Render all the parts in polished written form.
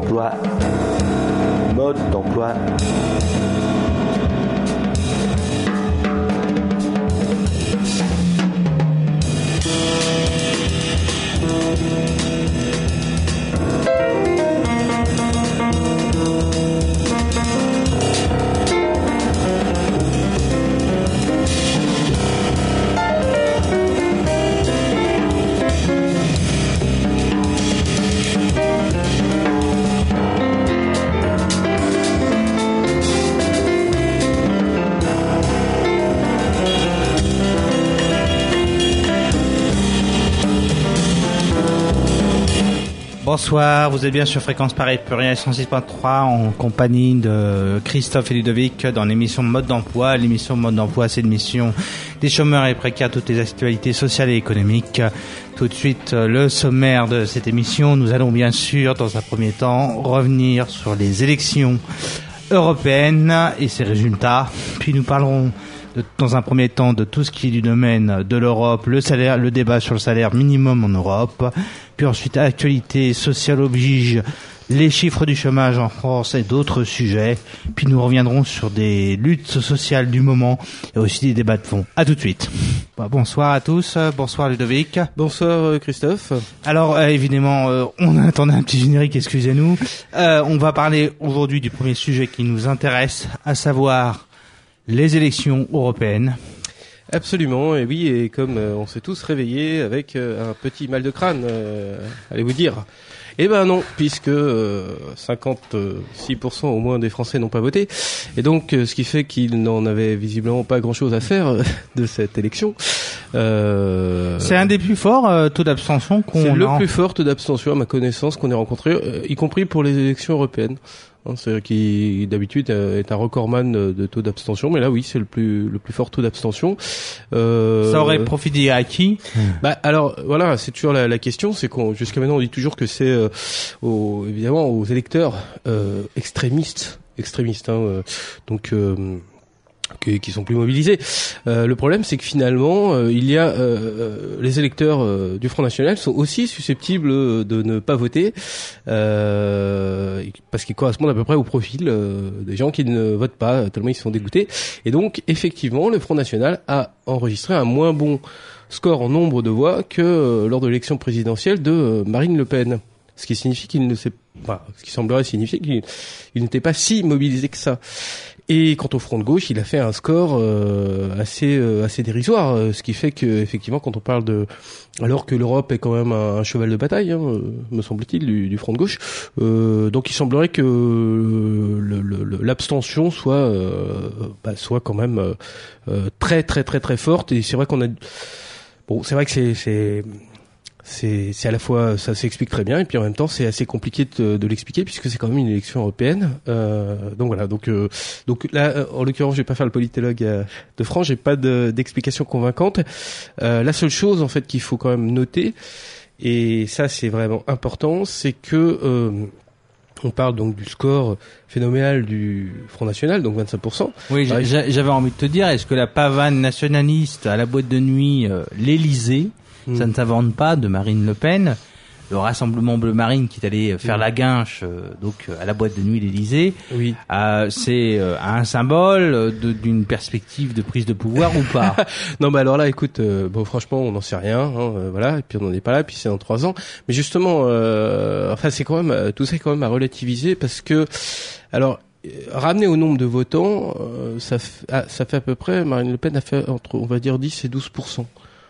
d'emploi. Mode d'emploi. Bonsoir, vous êtes bien sur Fréquence Paris Pluriel 106.3 en compagnie de Christophe et Ludovic dans l'émission Mode d'emploi. L'émission Mode d'emploi, c'est l'émission des chômeurs et précaires, toutes les actualités sociales et économiques. Tout de suite, le sommaire de cette émission. Nous allons bien sûr, dans un premier temps, revenir sur les élections européennes et ses résultats. Puis nous parlerons dans un premier temps de tout ce qui est du domaine de l'Europe, le salaire, le débat sur le salaire minimum en Europe. Puis ensuite, actualité sociale oblige, les chiffres du chômage en France et d'autres sujets. Puis nous reviendrons sur des luttes sociales du moment et aussi des débats de fond. À tout de suite. Bonsoir à tous. Bonsoir Ludovic. Bonsoir Christophe. Alors évidemment, on attendait un petit générique, excusez-nous. On va parler aujourd'hui du premier sujet qui nous intéresse, à savoir les élections européennes. Absolument, et oui, et comme on s'est tous réveillés avec un petit mal de crâne, allez-vous dire. Eh ben non, puisque 56% au moins des Français n'ont pas voté, et donc ce qui fait qu'ils n'en avaient visiblement pas grand-chose à faire de cette élection. C'est un des plus forts taux d'abstention qu'on C'est le plus fort taux d'abstention à ma connaissance qu'on ait rencontré, y compris pour les élections européennes. C'est qui d'habitude est un recordman de taux d'abstention, mais là oui, c'est le plus fort taux d'abstention. Ça aurait profité à qui? Bah alors voilà, c'est toujours la question, c'est qu'on jusqu'à maintenant on dit toujours que c'est évidemment aux électeurs extrémistes, donc qui sont plus mobilisés. Le problème, c'est que finalement, il y a les électeurs du Front National sont aussi susceptibles de ne pas voter parce qu'ils correspondent à peu près au profil des gens qui ne votent pas tellement ils sont dégoûtés. Et donc, effectivement, le Front National a enregistré un moins bon score en nombre de voix que lors de l'élection présidentielle de Marine Le Pen. Ce qui signifie ce qui semblerait signifier qu'il n'était pas si mobilisé que ça. Et quant au Front de gauche, il a fait un score assez dérisoire, ce qui fait que effectivement, quand on parle alors que l'Europe est quand même un cheval de bataille, me semble-t-il, du Front de gauche, donc il semblerait que l'abstention soit quand même très très très très forte. Et c'est vrai c'est vrai que c'est à la fois, ça s'explique très bien, et puis en même temps c'est assez compliqué de l'expliquer puisque c'est quand même une élection européenne. Donc voilà, donc là en l'occurrence je vais pas faire le politologue de France, j'ai pas d'explication convaincante. La seule chose en fait qu'il faut quand même noter, et ça c'est vraiment important, c'est que on parle donc du score phénoménal du Front National, donc 25%. Oui, j'avais envie de te dire, est-ce que la pavane nationaliste à la boîte de nuit, l'Élysée, ça ne s'invente pas de Marine Le Pen, le Rassemblement Bleu Marine qui est allé faire la guinche à la boîte de nuit l'Élysée, oui. C'est un symbole d'une perspective de prise de pouvoir ou pas? Non, alors là, écoute, franchement, on n'en sait rien, voilà, et puis on n'en est pas là, puis c'est dans 3 ans. Mais justement, c'est quand même tout ça est quand même à relativiser parce que, alors, ramené au nombre de votants, ça fait à peu près, Marine Le Pen a fait entre, on va dire, 10 et 12%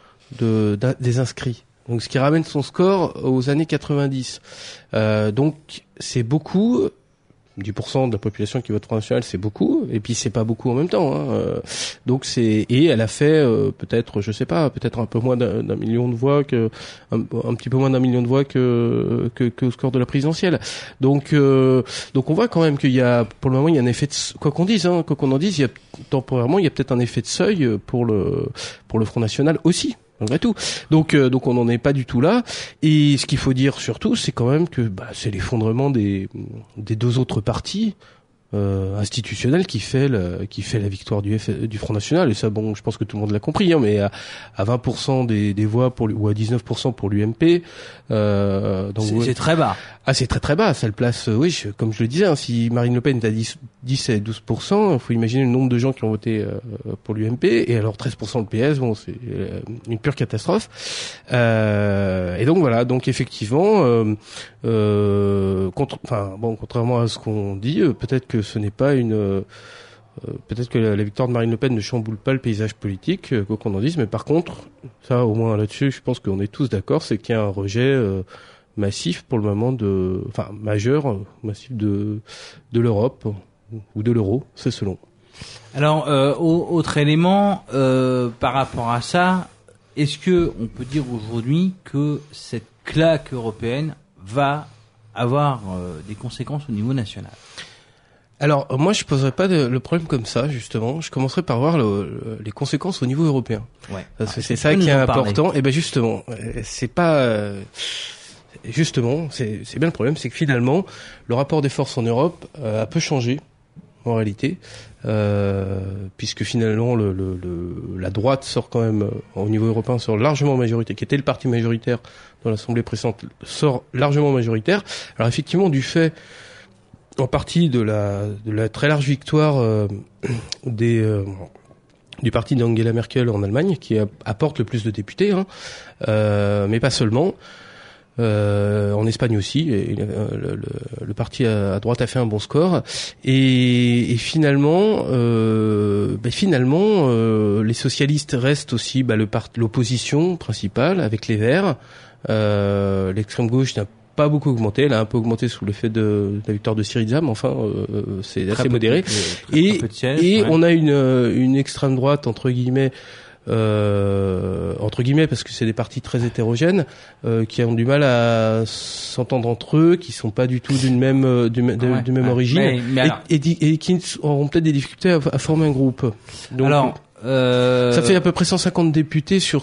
des inscrits. Donc ce qui ramène son score aux années 90. Donc c'est beaucoup, 10% de la population qui vote Front National, c'est beaucoup, et puis c'est pas beaucoup en même temps. Donc et elle a fait peut-être, je sais pas, peut-être un peu moins d'un million de voix un petit peu moins d'un million de voix que au score de la présidentielle. Donc on voit quand même qu'il y a, pour le moment, il y a un effet de, quoi qu'on en dise, il y a temporairement, il y a peut-être un effet de seuil pour le Front National aussi. Malgré tout. Donc on n'en est pas du tout là. Et ce qu'il faut dire surtout, c'est quand même que c'est l'effondrement des 2 autres partis institutionnel qui fait la victoire du Front National, et ça, bon, je pense que tout le monde l'a compris, hein, mais à 20% des voix ou à 19% pour l'UMP, donc c'est très bas. Ah, c'est très très bas, ça le place, comme je le disais, hein, si Marine Le Pen est à 10 et 12%, il faut imaginer le nombre de gens qui ont voté pour l'UMP, et alors 13% le PS, bon, c'est une pure catastrophe. Et donc voilà, donc effectivement, contrairement à ce qu'on dit, peut-être que ce n'est pas peut-être que la victoire de Marine Le Pen ne chamboule pas le paysage politique, quoi qu'on en dise, mais par contre, ça au moins là-dessus, je pense qu'on est tous d'accord, c'est qu'il y a un rejet massif pour le moment massif de l'Europe ou de l'euro, c'est selon. Alors, autre élément par rapport à ça, est-ce que on peut dire aujourd'hui que cette claque européenne va avoir des conséquences au niveau national? Alors, moi, je poserais pas le problème comme ça, justement. Je commencerais par voir les conséquences au niveau européen. Ouais. Parce que c'est ça qui est important. Et ben, justement, c'est pas, justement, c'est bien le problème, c'est que finalement, le rapport des forces en Europe a peu changé, en réalité, puisque finalement, la droite sort quand même, au niveau européen, sort largement majoritaire, qui était le parti majoritaire dans l'Assemblée précédente, sort largement majoritaire. Alors, effectivement, du fait, en partie de la très large victoire du parti d'Angela Merkel en Allemagne, qui apporte le plus de députés, hein, mais pas seulement. En Espagne aussi, et le parti à droite a fait un bon score, et finalement, les socialistes restent aussi l'opposition principale avec les Verts. L'extrême gauche n'a pas beaucoup augmenté, elle a un peu augmenté sous l'effet de la victoire de Syriza, mais enfin c'est assez modéré. Et on a une extrême droite entre guillemets parce que c'est des partis très hétérogènes qui ont du mal à s'entendre entre eux, qui sont pas du tout d'une même origine, et qui auront peut-être des difficultés à former un groupe. Donc, alors ça fait à peu près 150 députés sur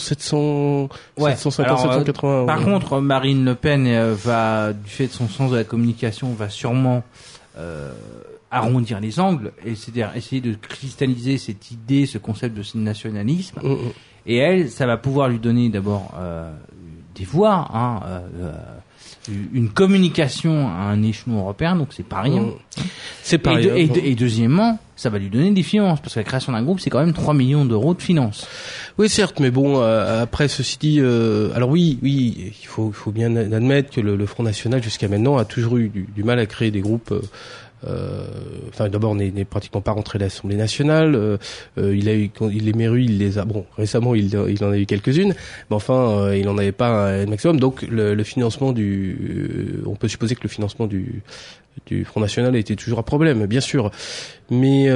780. Par contre, Marine Le Pen va, du fait de son sens de la communication, va sûrement arrondir les angles, et c'est-à-dire essayer de cristalliser cette idée, ce concept de nationalisme. Et elle, ça va pouvoir lui donner d'abord des voix, une communication à un échelon européen, donc c'est pas rien. C'est pas rien. Et deuxièmement, ça va lui donner des finances, parce que la création d'un groupe, c'est quand même 3 millions d'euros de finances. Oui, certes, mais bon, après, ceci dit, alors oui, il faut bien admettre que le Front National, jusqu'à maintenant, a toujours eu du mal à créer des groupes. D'abord, n'est pratiquement pas rentré à l'Assemblée nationale. Il les mérus, il les a. Bon, récemment, il en a eu quelques-unes, mais enfin, il en avait pas un maximum. Donc, le financement on peut supposer que le financement du Front National était toujours un problème, bien sûr. Mais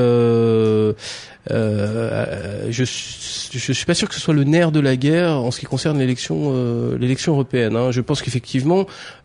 je suis pas sûr que ce soit le nerf de la guerre en ce qui concerne l'élection européenne. Hein. Je pense qu'effectivement.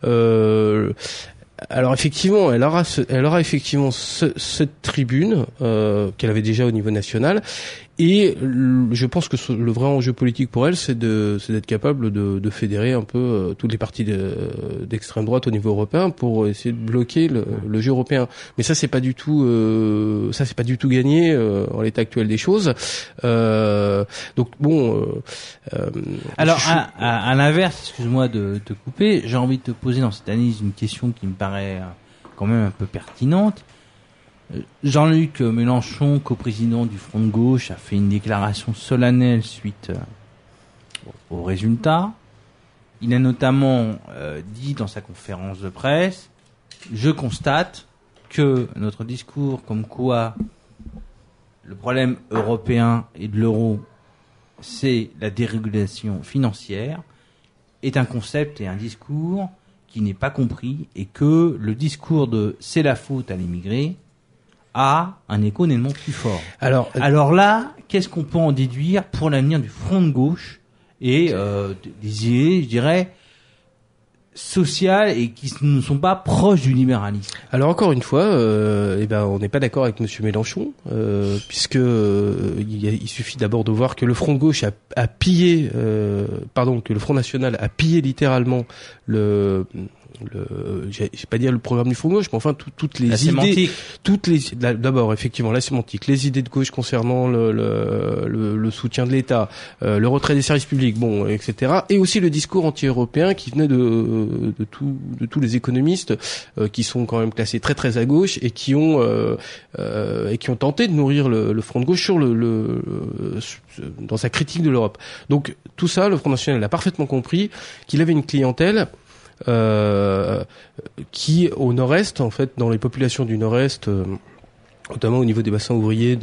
Alors effectivement, elle aura effectivement cette tribune qu'elle avait déjà au niveau national, et je pense que le vrai enjeu politique pour elle, c'est d'être capable de fédérer un peu toutes les partis d'extrême droite au niveau européen pour essayer de bloquer le jeu européen. Mais ça c'est pas du tout gagné en l'état actuel des choses. Donc bon. Alors à l'inverse, excuse-moi de te couper, j'ai envie de te poser dans cette analyse une question qui me paraît quand même un peu pertinente. Jean-Luc Mélenchon, coprésident du Front de Gauche, a fait une déclaration solennelle suite aux résultats. Il a notamment dit dans sa conférence de presse: je constate que notre discours comme quoi le problème européen et de l'euro, c'est la dérégulation financière, est un concept et un discours qui n'est pas compris, et que le discours de c'est la faute à l'immigré a un écho nettement plus fort. Alors là, qu'est-ce qu'on peut en déduire pour l'avenir du Front de Gauche et des idées, je dirais, sociales et qui ne sont pas proches du libéralisme? Alors encore une fois, on n'est pas d'accord avec Monsieur Mélenchon, puisque il suffit d'abord de voir que le Front de Gauche que le Front National a pillé littéralement j'ai pas dire le programme du Front de gauche, mais enfin toutes les la idées, sémantique. d'abord effectivement la sémantique, les idées de gauche concernant le soutien de l'État, le retrait des services publics, bon, etc. Et aussi le discours anti-européen qui venait de tous les économistes qui sont quand même classés très très à gauche et qui ont tenté de nourrir le Front de gauche sur dans sa critique de l'Europe. Donc tout ça, le Front national l'a parfaitement compris, qu'il avait une clientèle qui au nord-est, en fait, dans les populations du nord-est, notamment au niveau des bassins ouvriers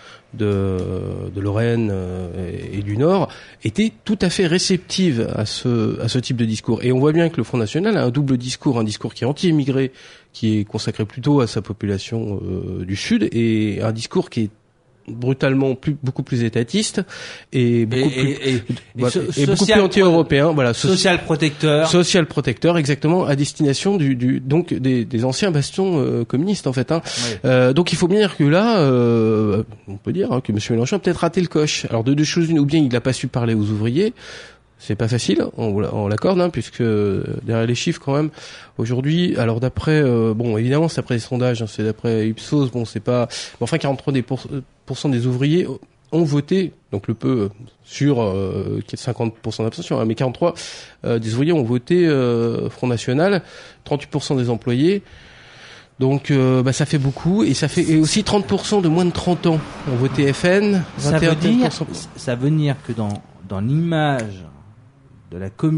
de Lorraine et du Nord, était tout à fait réceptive à ce type de discours. Et on voit bien que le Front national a un double discours, un discours qui est anti-immigré, qui est consacré plutôt à sa population du Sud, et un discours qui est brutalement beaucoup plus étatiste et beaucoup plus anti-européen, voilà, social protecteur, exactement, à destination donc des anciens bastions communistes, en fait, hein. Oui. Donc il faut bien dire que là, on peut dire que M. Mélenchon a peut-être raté le coche. Alors de deux choses une, ou bien il n'a pas su parler aux ouvriers. C'est pas facile, on l'accorde, hein, puisque derrière les chiffres quand même aujourd'hui. Alors d'après, bon, évidemment, c'est d'après les sondages, hein, c'est d'après Ipsos, bon, c'est pas. Mais enfin, 43% des ouvriers ont voté, donc le peu sur 50% d'abstention, hein, mais 43 des ouvriers ont voté Front National, 38% des employés. Donc ça fait beaucoup, et ça fait aussi 30% de moins de 30 ans ont voté FN. 21%. Ça veut dire que dans l'image de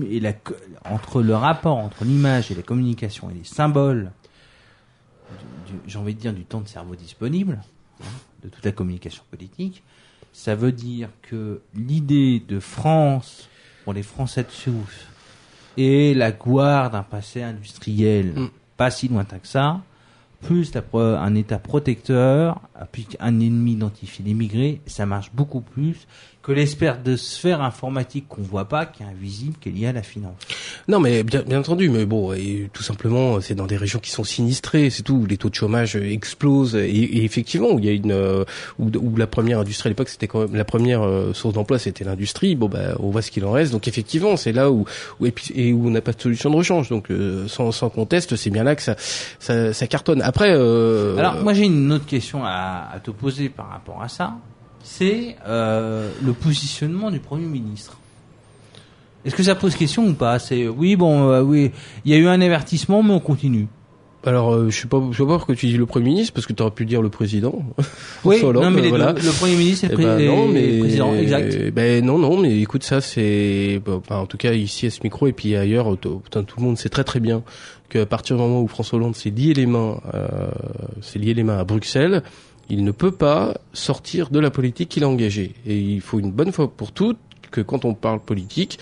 entre le rapport entre l'image et la communication et les symboles j'ai envie de dire du temps de cerveau disponible, hein, de toute la communication politique, ça veut dire que l'idée de France pour les Français de souche et la gloire d'un passé industriel pas si lointain que ça, plus un État protecteur, puis un ennemi identifié, l'immigré, ça marche beaucoup plus que l'espèce de sphère informatique qu'on voit pas, qui est invisible, qui est liée à la finance. Non, mais bien entendu, mais bon, et tout simplement, c'est dans des régions qui sont sinistrées, c'est tout, où les taux de chômage explosent, et effectivement, où il y a où la première industrie à l'époque, c'était quand même la première source d'emploi, c'était l'industrie. Bon, on voit ce qu'il en reste. Donc effectivement, c'est là où on n'a pas de solution de rechange. Donc sans conteste, c'est bien là que ça cartonne. Après, alors moi j'ai une autre question à te poser par rapport à ça. C'est le positionnement du Premier ministre. Est-ce que ça pose question ou pas? C'est oui, il y a eu un avertissement, mais on continue. Alors, je sais pas pourquoi tu dis le Premier ministre, parce que tu aurais pu dire le président. Oui, Hollande, non, mais le Premier ministre et le président, exact. Non, mais écoute, ça c'est, en tout cas ici à ce micro et puis ailleurs, tout le monde sait très très bien qu'à partir du moment où François Hollande s'est lié les mains à Bruxelles, il ne peut pas sortir de la politique qu'il a engagée. Et il faut une bonne fois pour toutes que quand on parle politique,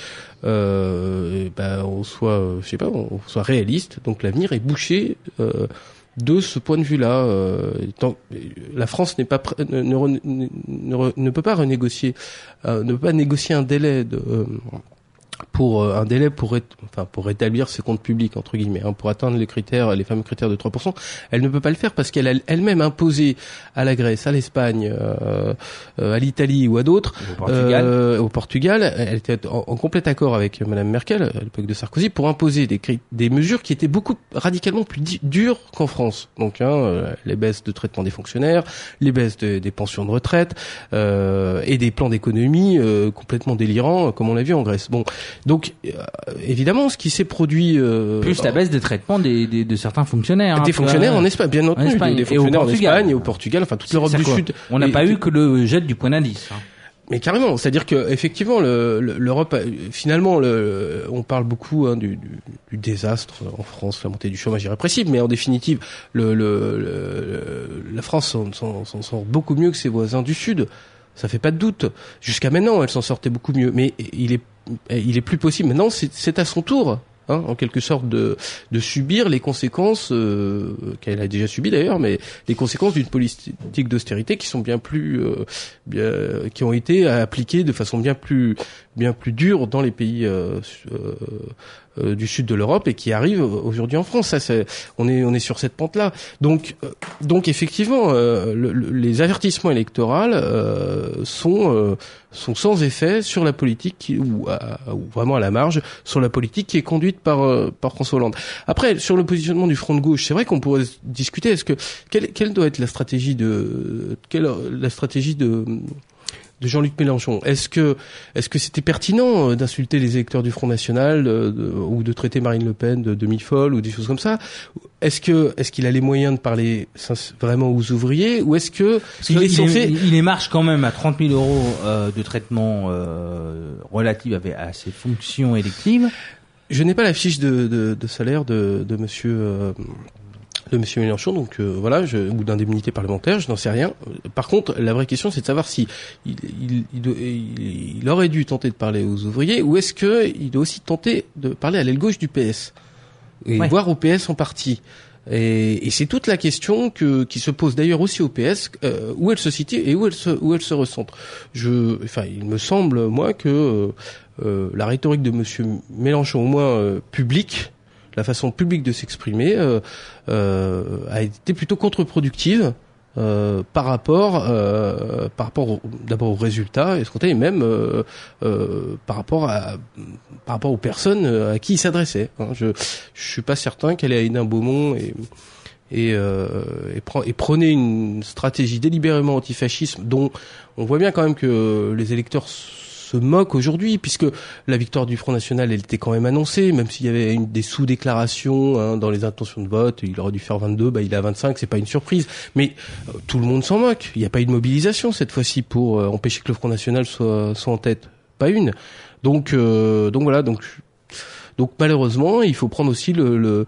on soit réaliste. Donc l'avenir est bouché de ce point de vue-là. La France ne peut pas renégocier, ne peut pas négocier un délai pour rétablir ses comptes publics, entre guillemets, hein, pour atteindre les fameux critères de 3%, elle ne peut pas le faire parce qu'elle a elle-même imposé à la Grèce, à l'Espagne, à l'Italie ou à d'autres, au Portugal, elle était en complet accord avec Madame Merkel, à l'époque de Sarkozy, pour imposer des mesures qui étaient radicalement plus dures qu'en France. Donc, les baisses de traitement des fonctionnaires, les baisses des pensions de retraite, et des plans d'économie complètement délirants, comme on l'a vu en Grèce. Bon. Donc, évidemment, ce qui s'est produit... plus la baisse des traitements de certains fonctionnaires. Des fonctionnaires en Espagne, bien entendu. Des fonctionnaires en Espagne et au Portugal, enfin toute l'Europe du Sud. On n'a pas eu que le jet du point d'indice. Hein. Mais carrément, c'est-à-dire que effectivement, l'Europe, finalement, on parle beaucoup du désastre en France, la montée du chômage irrépressible, mais en définitive, la France s'en sort beaucoup mieux que ses voisins du Sud. Ça fait pas de doute. Jusqu'à maintenant, elle s'en sortait beaucoup mieux. Mais il est plus possible. Maintenant, c'est à son tour, hein, en quelque sorte, de subir les conséquences qu'elle a déjà subies d'ailleurs, mais les conséquences d'une politique d'austérité qui sont qui ont été appliquées de façon bien plus dure dans les pays du sud de l'Europe et qui arrivent aujourd'hui en France. Ça, on est sur cette pente-là. Donc effectivement, les avertissements électoraux sont sans effet sur la politique ou vraiment à la marge sur la politique qui est conduite par François Hollande. Après, sur le positionnement du front de gauche, c'est vrai qu'on pourrait discuter. Quelle doit être la stratégie de Jean-Luc Mélenchon? Est-ce que c'était pertinent d'insulter les électeurs du Front National ou de traiter Marine Le Pen de demi-folle ou des choses comme ça? Est-ce qu'il a les moyens de parler vraiment aux ouvriers, ou est-ce que il émarge quand même à 30 000 euros de traitement relatif à ses fonctions électives? Je n'ai pas la fiche de salaire de Monsieur Mélenchon, donc voilà, ou d'indemnité parlementaire, je n'en sais rien. Par contre, la vraie question, c'est de savoir si il aurait dû tenter de parler aux ouvriers, ou est-ce que il doit aussi tenter de parler à l'aile gauche du PS et voire au PS en partie. Et c'est toute la question qui se pose d'ailleurs aussi au PS, où elle se situe et où elle se recentre. Il me semble moi que la rhétorique de Monsieur Mélenchon, au moins publique, la façon publique de s'exprimer a été plutôt contre-productive par rapport d'abord aux résultats escomptés et même par rapport aux personnes à qui il s'adressait. Je suis pas certain qu'elle ait Hénin Beaumont et prôner une stratégie délibérément antifascisme dont on voit bien quand même que les électeurs se moque aujourd'hui, puisque la victoire du Front National, elle était quand même annoncée, même s'il y avait des sous-déclarations dans les intentions de vote. Il aurait dû faire 22, il est à 25, c'est pas une surprise. Mais tout le monde s'en moque. Il n'y a pas eu de mobilisation cette fois-ci pour empêcher que le Front National soit en tête. Pas une. Donc voilà. Donc malheureusement, il faut prendre aussi le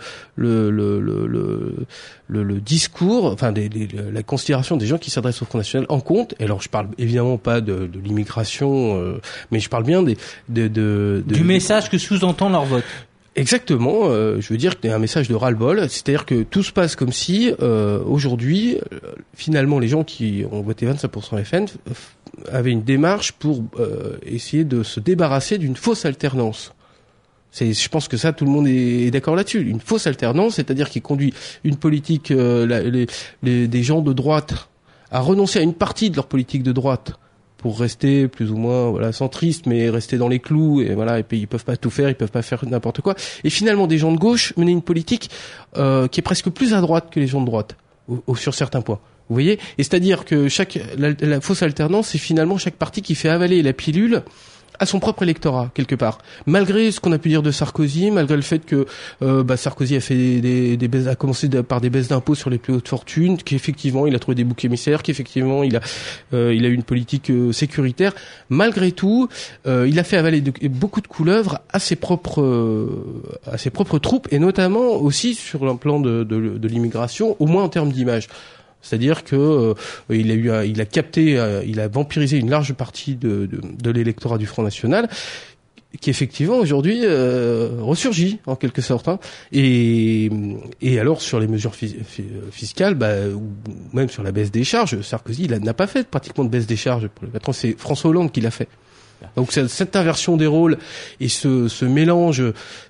discours, enfin la considération des gens qui s'adressent au Front National en compte. Et alors je parle évidemment pas de l'immigration, mais je parle bien du message que sous-entend leur vote. Exactement, je veux dire qu'il y a un message de ras-le-bol, c'est-à-dire que tout se passe comme si aujourd'hui, finalement, les gens qui ont voté 25% FN avaient une démarche pour essayer de se débarrasser d'une fausse alternance. Je pense que ça, tout le monde est d'accord là-dessus. Une fausse alternance, c'est-à-dire qui conduit une politique, des gens de droite à renoncer à une partie de leur politique de droite pour rester plus ou moins centristes, mais rester dans les clous, et puis ils peuvent pas tout faire, ils peuvent pas faire n'importe quoi. Et finalement, des gens de gauche mener une politique qui est presque plus à droite que les gens de droite, sur certains points. Vous voyez? Et c'est-à-dire que la fausse alternance, c'est finalement chaque parti qui fait avaler la pilule à son propre électorat quelque part, malgré ce qu'on a pu dire de Sarkozy, malgré le fait que Sarkozy a fait des baisses, a commencé par des baisses d'impôts sur les plus hautes fortunes, qu'effectivement il a trouvé des boucs émissaires, qu'effectivement il a eu une politique sécuritaire. Malgré tout, il a fait avaler beaucoup de couleuvres à ses propres troupes, et notamment aussi sur le plan de l'immigration, au moins en termes d'image. C'est-à-dire que il a vampirisé une large partie de l'électorat du Front National, qui effectivement aujourd'hui ressurgit en quelque sorte. Et alors sur les mesures fiscales, ou même sur la baisse des charges, Sarkozy n'a pas fait pratiquement de baisse des charges pour le patron, c'est François Hollande qui l'a fait. Donc cette inversion des rôles et ce mélange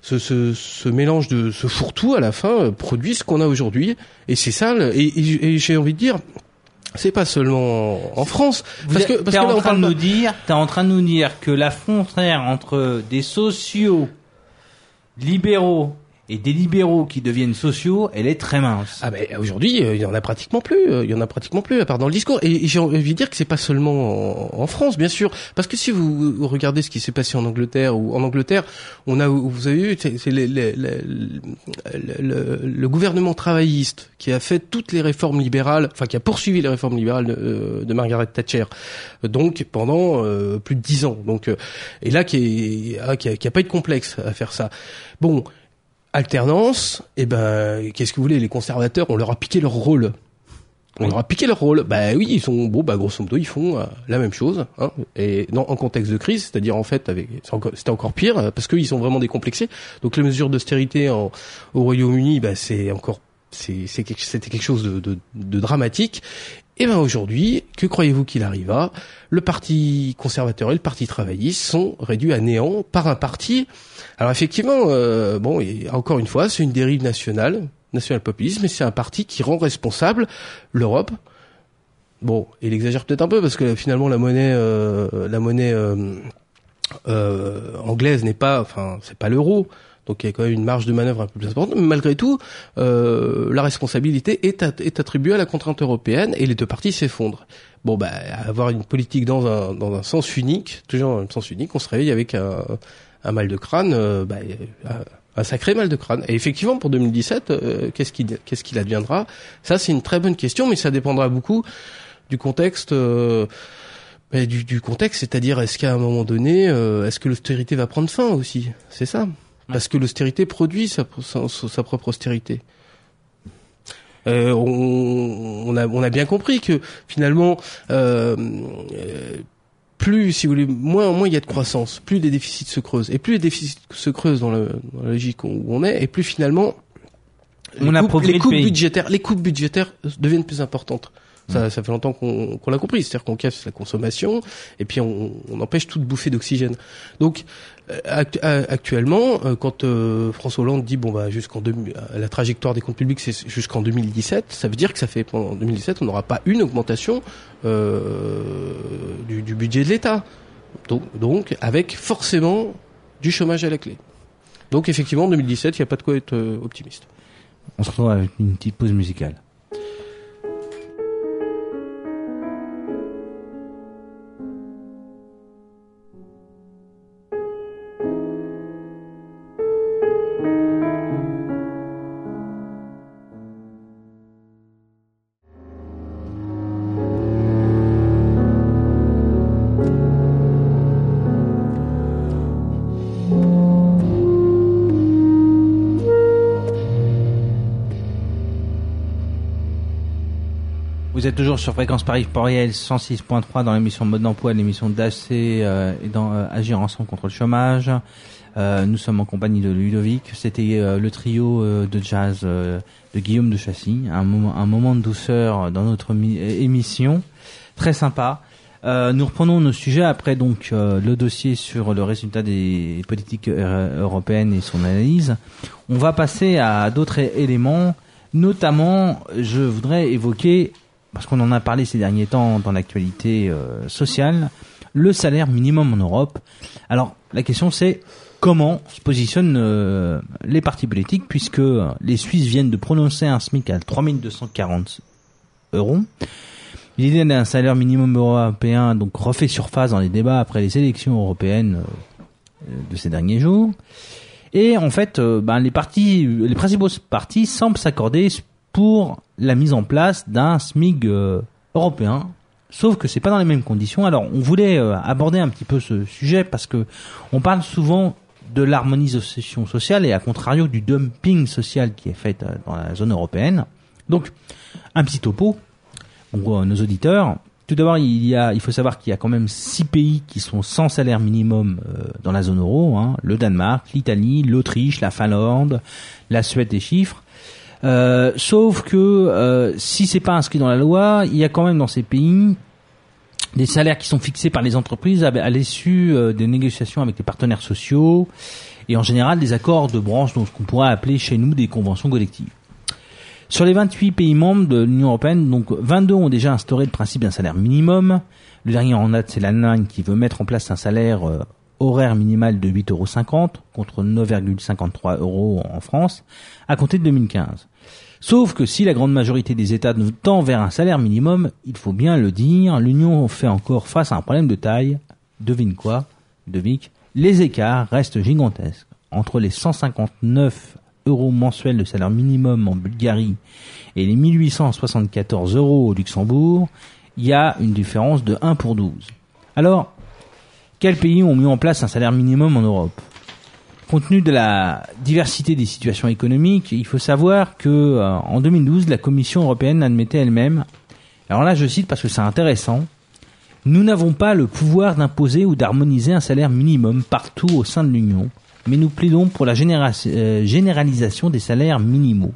de ce fourre-tout à la fin produit ce qu'on a aujourd'hui, et c'est ça. Et j'ai envie de dire, c'est pas seulement en France, t'es en train de nous dire que la frontière entre des sociaux libéraux et des libéraux qui deviennent sociaux, elle est très mince. Ah ben aujourd'hui, il y en a pratiquement plus. À part dans le discours. Et j'ai envie de dire que c'est pas seulement en France, bien sûr, parce que si vous regardez ce qui s'est passé en Angleterre, vous avez vu, c'est le gouvernement travailliste qui a fait toutes les réformes libérales, enfin qui a poursuivi les réformes libérales de Margaret Thatcher, donc pendant plus de 10 ans. Donc et là qui a pas eu de complexe à faire ça. Bon. Alternance, qu'est-ce que vous voulez, les conservateurs, on leur a piqué leur rôle. Oui, ils sont grosso modo, ils font la même chose, et en contexte de crise, c'est-à-dire en fait c'était encore pire parce qu'ils sont vraiment décomplexés. Donc les mesures d'austérité au Royaume-Uni, c'était quelque chose de dramatique. Et ben aujourd'hui, que croyez-vous qu'il arriva? Le parti conservateur et le parti travailliste sont réduits à néant par un parti. Alors effectivement, et encore une fois, c'est une dérive national-populisme, et c'est un parti qui rend responsable l'Europe. Bon, il exagère peut-être un peu parce que finalement la monnaie anglaise c'est pas l'euro. Donc il y a quand même une marge de manœuvre un peu plus importante, mais malgré tout, la responsabilité est attribuée à la contrainte européenne et les deux parties s'effondrent. Bon, avoir une politique dans un sens unique, toujours dans un sens unique, on se réveille avec un mal de crâne, un sacré mal de crâne. Et effectivement, pour 2017, qu'est-ce qu'il adviendra? Ça, c'est une très bonne question, mais ça dépendra beaucoup du contexte. Du contexte, c'est-à-dire est-ce qu'à un moment donné, est-ce que l'austérité va prendre fin aussi? C'est ça. Parce que l'austérité produit sa propre austérité. On a bien compris que finalement, plus, si vous voulez, moins il y a de croissance, plus les déficits se creusent, et plus les déficits se creusent dans la logique où on est, et plus finalement les coupes budgétaires deviennent plus importantes. Ça fait longtemps qu'on l'a compris, c'est-à-dire qu'on casse la consommation et puis on empêche toute bouffée d'oxygène. Donc actuellement, quand François Hollande dit la trajectoire des comptes publics c'est jusqu'en 2017, ça veut dire que ça fait pendant 2017 on n'aura pas une augmentation du budget de l'État. Donc avec forcément du chômage à la clé. Donc effectivement en 2017, il n'y a pas de quoi être optimiste. On se retrouve avec une petite pause musicale. Vous êtes toujours sur Fréquence Paris Pluriel 106.3 dans l'émission Mode d'emploi, l'émission d'AC et dans Agir ensemble contre le chômage. Nous sommes en compagnie de Ludovic. C'était le trio de jazz de Guillaume de Chassis. Un moment de douceur dans notre émission. Très sympa. Nous reprenons nos sujets après donc le dossier sur le résultat des politiques européennes et son analyse. On va passer à d'autres éléments. Notamment, je voudrais évoquer, parce qu'on en a parlé ces derniers temps dans l'actualité sociale, le salaire minimum en Europe. Alors, la question c'est comment se positionnent les partis politiques, puisque les Suisses viennent de prononcer un SMIC à 3240 €. L'idée d'un salaire minimum européen donc refait surface dans les débats après les élections européennes de ces derniers jours. Et en fait, les principaux partis semblent s'accorder pour la mise en place d'un SMIC européen, sauf que c'est pas dans les mêmes conditions. Alors, on voulait aborder un petit peu ce sujet parce que on parle souvent de l'harmonisation sociale et à contrario du dumping social qui est fait dans la zone européenne. Donc, un petit topo pour nos auditeurs. Tout d'abord, il faut savoir qu'il y a quand même 6 pays qui sont sans salaire minimum dans la zone euro, hein, le Danemark, l'Italie, l'Autriche, la Finlande, la Suède des chiffres. Sauf que si c'est pas inscrit dans la loi, il y a quand même dans ces pays des salaires qui sont fixés par les entreprises à l'issue des négociations avec les partenaires sociaux et en général des accords de branche, donc ce qu'on pourrait appeler chez nous des conventions collectives. Sur les 28 pays membres de l'Union européenne, donc 22 ont déjà instauré le principe d'un salaire minimum. Le dernier en date, c'est l'Allemagne qui veut mettre en place un salaire horaire minimal de 8,50 € contre 9,53 € en France à compter de 2015. Sauf que si la grande majorité des États tend vers un salaire minimum, il faut bien le dire, l'Union fait encore face à un problème de taille. Devine quoi, Ludovic ? Les écarts restent gigantesques. Entre les 159 € mensuels de salaire minimum en Bulgarie et les 1874 € au Luxembourg, il y a une différence de 1 pour 12. Alors, quels pays ont mis en place un salaire minimum en Europe ? Compte tenu de la diversité des situations économiques, il faut savoir que en 2012, la Commission européenne admettait elle-même, alors là je cite parce que c'est intéressant, « Nous n'avons pas le pouvoir d'imposer ou d'harmoniser un salaire minimum partout au sein de l'Union, mais nous plaidons pour la généralisation des salaires minimaux. »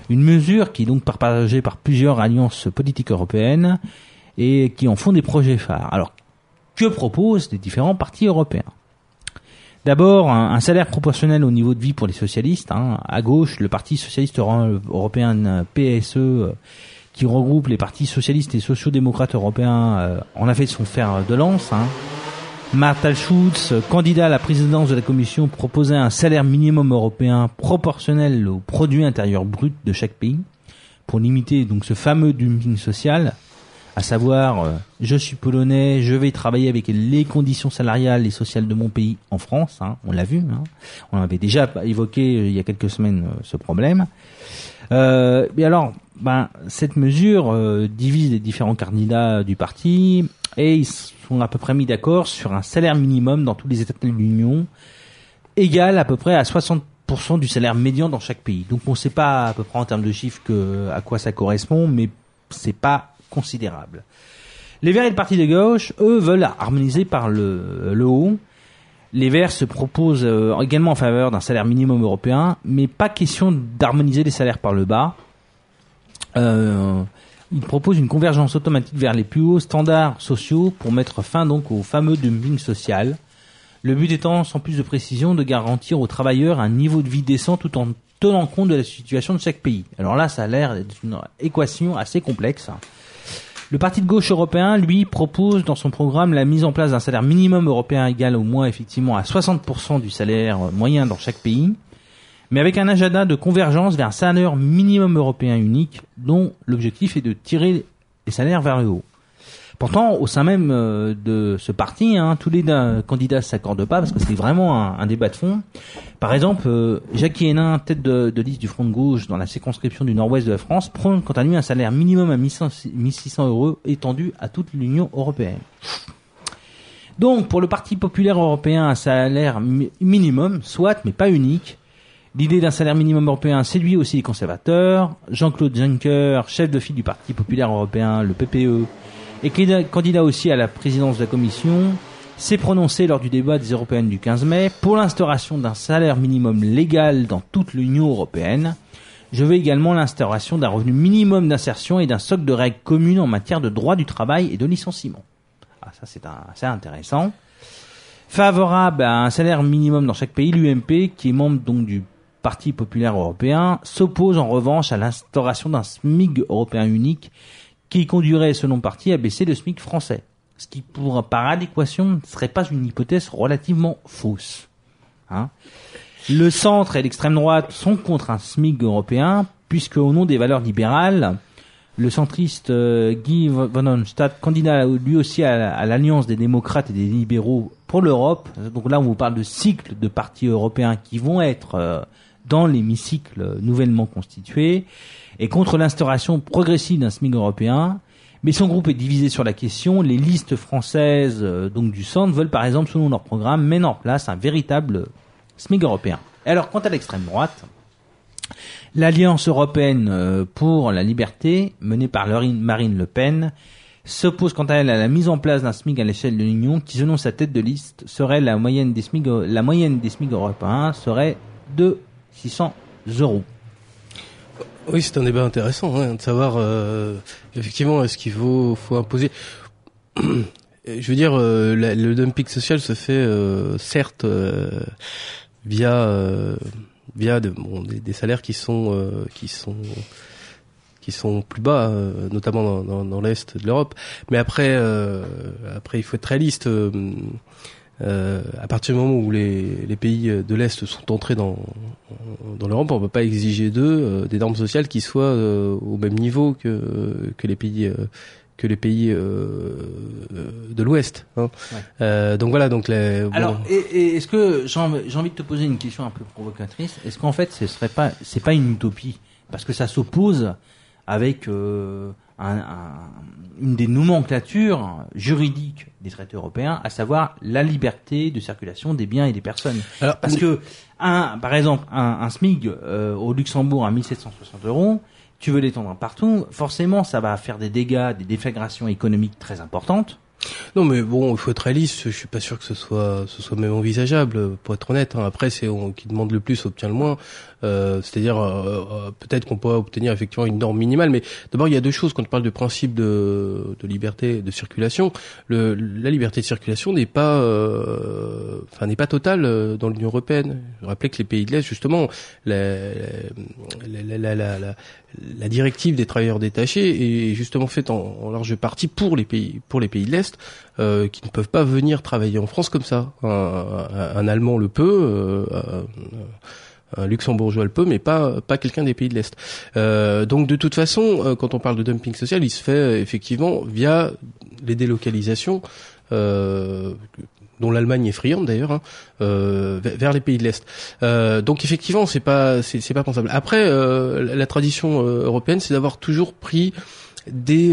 Une mesure qui est donc partagée par plusieurs alliances politiques européennes et qui en font des projets phares. Alors, que proposent les différents partis européens? D'abord, un salaire proportionnel au niveau de vie pour les socialistes. À gauche, le Parti socialiste européen PSE, qui regroupe les partis socialistes et sociaux-démocrates européens, en a fait son fer de lance. Martin Schulz, candidat à la présidence de la Commission, proposait un salaire minimum européen proportionnel au produit intérieur brut de chaque pays pour limiter donc ce fameux dumping social, à savoir je suis polonais, je vais travailler avec les conditions salariales et sociales de mon pays en France, on l'a vu, on avait déjà évoqué il y a quelques semaines ce problème. Et alors, cette mesure divise les différents candidats du parti et ils sont à peu près mis d'accord sur un salaire minimum dans tous les États de l'Union, égal à peu près à 60% du salaire médian dans chaque pays. Donc on ne sait pas à peu près en termes de chiffres à quoi ça correspond, mais c'est pas considérable. Les Verts et le Parti de gauche, eux, veulent harmoniser par le haut. Les Verts se proposent également en faveur d'un salaire minimum européen, mais pas question d'harmoniser les salaires par le bas. Ils proposent une convergence automatique vers les plus hauts standards sociaux pour mettre fin donc au fameux dumping social. Le but étant, sans plus de précision, de garantir aux travailleurs un niveau de vie décent tout en tenant compte de la situation de chaque pays. Alors là, ça a l'air d'être une équation assez complexe. Le Parti de gauche européen, lui, propose dans son programme la mise en place d'un salaire minimum européen égal au moins effectivement à 60% du salaire moyen dans chaque pays, mais avec un agenda de convergence vers un salaire minimum européen unique dont l'objectif est de tirer les salaires vers le haut. Pourtant, au sein même de ce parti, tous les candidats s'accordent pas parce que c'est vraiment un débat de fond. Par exemple, Jacques Hénin, tête de liste du Front de gauche dans la circonscription du nord-ouest de la France, prône quant à lui un salaire minimum à 1600 € étendu à toute l'Union européenne. Donc, pour le Parti populaire européen, un salaire minimum, soit, mais pas unique. L'idée d'un salaire minimum européen séduit aussi les conservateurs. Jean-Claude Juncker, chef de file du Parti populaire européen, le PPE, et candidat aussi à la présidence de la Commission, s'est prononcé lors du débat des Européennes du 15 mai pour l'instauration d'un salaire minimum légal dans toute l'Union européenne. Je veux également l'instauration d'un revenu minimum d'insertion et d'un socle de règles communes en matière de droit du travail et de licenciement. Ça c'est assez intéressant. Favorable à un salaire minimum dans chaque pays, l'UMP, qui est membre donc du Parti populaire européen, s'oppose en revanche à l'instauration d'un SMIC européen unique qui conduirait, selon le parti, à baisser le SMIC français. Ce qui, par adéquation, ne serait pas une hypothèse relativement fausse. Le centre et l'extrême droite sont contre un SMIC européen, puisque au nom des valeurs libérales, le centriste Guy Verhofstadt, candidat lui aussi à l'Alliance des démocrates et des libéraux pour l'Europe, donc là on vous parle de cycles de partis européens qui vont être dans l'hémicycle nouvellement constitué, et contre l'instauration progressive d'un SMIC européen. Mais son groupe est divisé sur la question. Les listes françaises donc du centre veulent par exemple, selon leur programme, mettre en place un véritable SMIC européen. Et alors, quant à l'extrême droite, l'Alliance européenne pour la liberté, menée par Marine Le Pen, s'oppose quant à elle à la mise en place d'un SMIC à l'échelle de l'Union, qui selon sa tête de liste serait la moyenne des SMIC européens serait de 600 €. Oui, c'est un débat intéressant de savoir effectivement est-ce qu'il faut imposer. Je veux dire, le dumping social se fait certes via des salaires qui sont plus bas, notamment dans l'est de l'Europe. Mais après il faut être réaliste. À partir du moment où les pays de l'Est sont entrés dans l'Europe, on ne peut pas exiger d'eux des normes sociales qui soient au même niveau que les pays de l'Ouest. Donc voilà. Alors, est-ce que j'ai envie de te poser une question un peu provocatrice. Est-ce qu'en fait, c'est pas une utopie, parce que ça s'oppose avec une des nomenclatures juridiques des traités européens, à savoir la liberté de circulation des biens et des personnes. Alors, parce que par exemple un SMIC au Luxembourg à 1760 €, tu veux l'étendre partout, forcément ça va faire des dégâts, des déflagrations économiques très importantes. Non, mais bon, il faut être réaliste. Je suis pas sûr que ce soit même envisageable, pour être honnête. Hein. Après, c'est qui demande le plus obtient le moins. C'est-à-dire, peut-être qu'on pourrait obtenir effectivement une norme minimale. Mais d'abord, il y a deux choses quand on parle de principe de liberté de circulation. La liberté de circulation n'est pas totale dans l'Union européenne. Je rappelais que les pays de l'Est, justement, la directive des travailleurs détachés est justement faite en large partie pour les pays de l'Est qui ne peuvent pas venir travailler en France comme ça. Un Allemand le peut, un Luxembourgeois le peut, mais pas quelqu'un des pays de l'Est. Donc de toute façon, quand on parle de dumping social, il se fait effectivement via les délocalisations. Dont l'Allemagne est friande d'ailleurs, vers les pays de l'Est. Donc effectivement, c'est pas pensable. Après, la tradition européenne, c'est d'avoir toujours pris des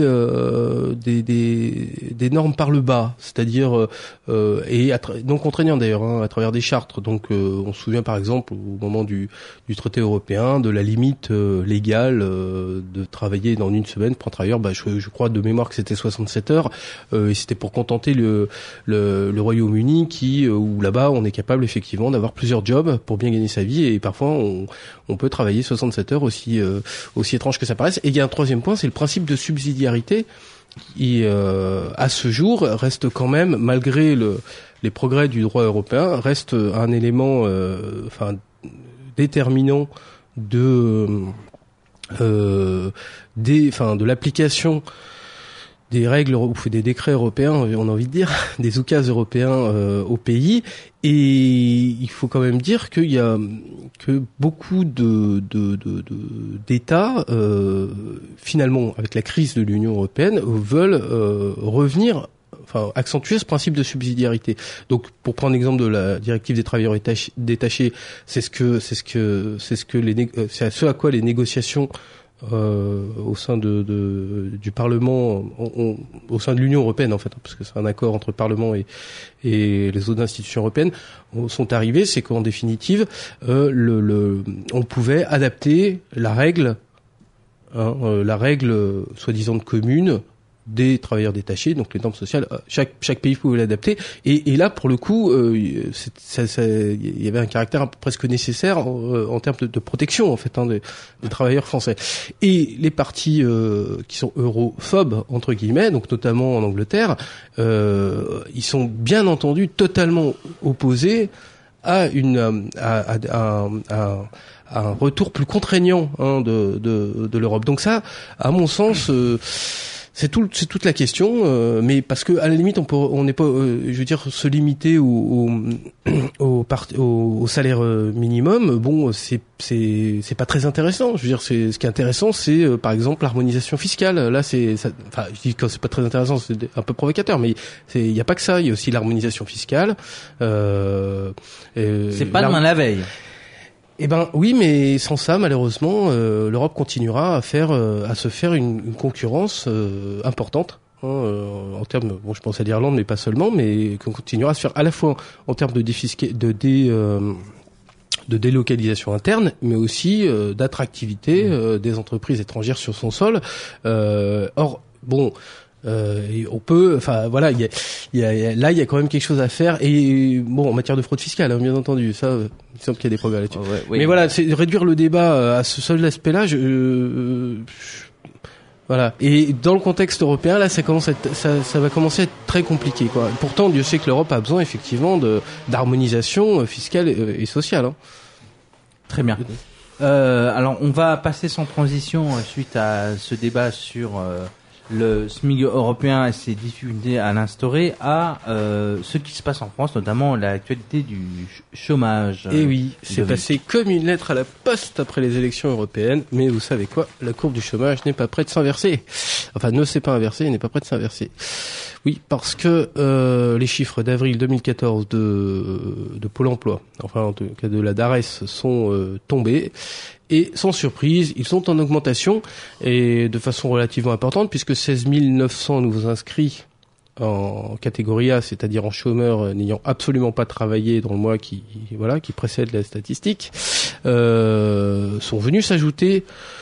normes par le bas, c'est-à-dire non contraignantes d'ailleurs, à travers des chartes. Donc on se souvient par exemple au moment du traité européen de la limite légale de travailler dans une semaine pour un travailleur. Je crois de mémoire que c'était 67 heures et c'était pour contenter le Royaume-Uni où là-bas on est capable effectivement d'avoir plusieurs jobs pour bien gagner sa vie et parfois on peut travailler 67 heures aussi étrange que ça paraisse. Et il y a un troisième point, c'est le principe de subsidiarité qui, à ce jour, reste quand même, malgré les progrès du droit européen, reste un élément déterminant de l'application des règles ou des décrets européens, on a envie de dire, des oukases européens au pays. Et il faut quand même dire qu'il y a que beaucoup d'États, finalement, avec la crise de l'Union européenne, veulent accentuer ce principe de subsidiarité. Donc, pour prendre l'exemple de la directive des travailleurs détachés, c'est ce à quoi les négociations au sein du Parlement, au sein de l'Union européenne en fait, parce que c'est un accord entre le Parlement et les autres institutions européennes sont arrivés, c'est qu'en définitive on pouvait adapter la règle soi-disant commune des travailleurs détachés, donc les normes sociales, chaque pays pouvait l'adapter, et là pour le coup il y avait un caractère presque nécessaire en termes de protection en fait des travailleurs français. Et les partis qui sont europhobes entre guillemets, donc notamment en Angleterre, ils sont bien entendu totalement opposés à un retour plus contraignant de l'Europe. Donc ça, à mon sens, c'est toute la question, mais parce que à la limite on n'est pas, je veux dire, se limiter au salaire minimum. Bon, c'est pas très intéressant. Je veux dire, ce qui est intéressant, c'est par exemple l'harmonisation fiscale. Là, je dis que c'est pas très intéressant, c'est un peu provocateur, mais il y a pas que ça. Il y a aussi l'harmonisation fiscale. C'est pas demain la veille. Eh ben oui, mais sans ça, malheureusement, l'Europe continuera à se faire une concurrence importante en termes. Bon, je pense à l'Irlande, mais pas seulement, mais qu'on continuera à se faire à la fois en termes de délocalisation interne, mais aussi d'attractivité des entreprises étrangères sur son sol. Or, bon. On peut, voilà, il y a quand même quelque chose à faire, et bon, en matière de fraude fiscale, bien entendu, ça, il semble qu'il y a des progrès là-dessus. Oui. Mais voilà, c'est réduire le débat à ce seul aspect-là. Voilà. Et dans le contexte européen, là, ça va commencer à être très compliqué, quoi. Pourtant, Dieu sait que l'Europe a besoin effectivement d'harmonisation fiscale et sociale. Très bien. Alors, on va passer sans transition suite à ce débat sur le SMIC européen et ses difficultés à l'instaurer à ce qui se passe en France, notamment l'actualité du chômage. Et oui, c'est passé comme une lettre à la poste après les élections européennes, mais vous savez quoi, la courbe du chômage n'est pas prête de s'inverser. Enfin, ne s'est pas inversée, n'est pas prête de s'inverser. Oui, parce que les chiffres d'avril 2014 de Pôle emploi, enfin en tout cas de la DARES, sont tombés. Et sans surprise, ils sont en augmentation, et de façon relativement importante, puisque 16 900 nouveaux inscrits en catégorie A, c'est-à-dire en chômeurs n'ayant absolument pas travaillé dans le mois qui précède la statistique, sont venus s'ajouter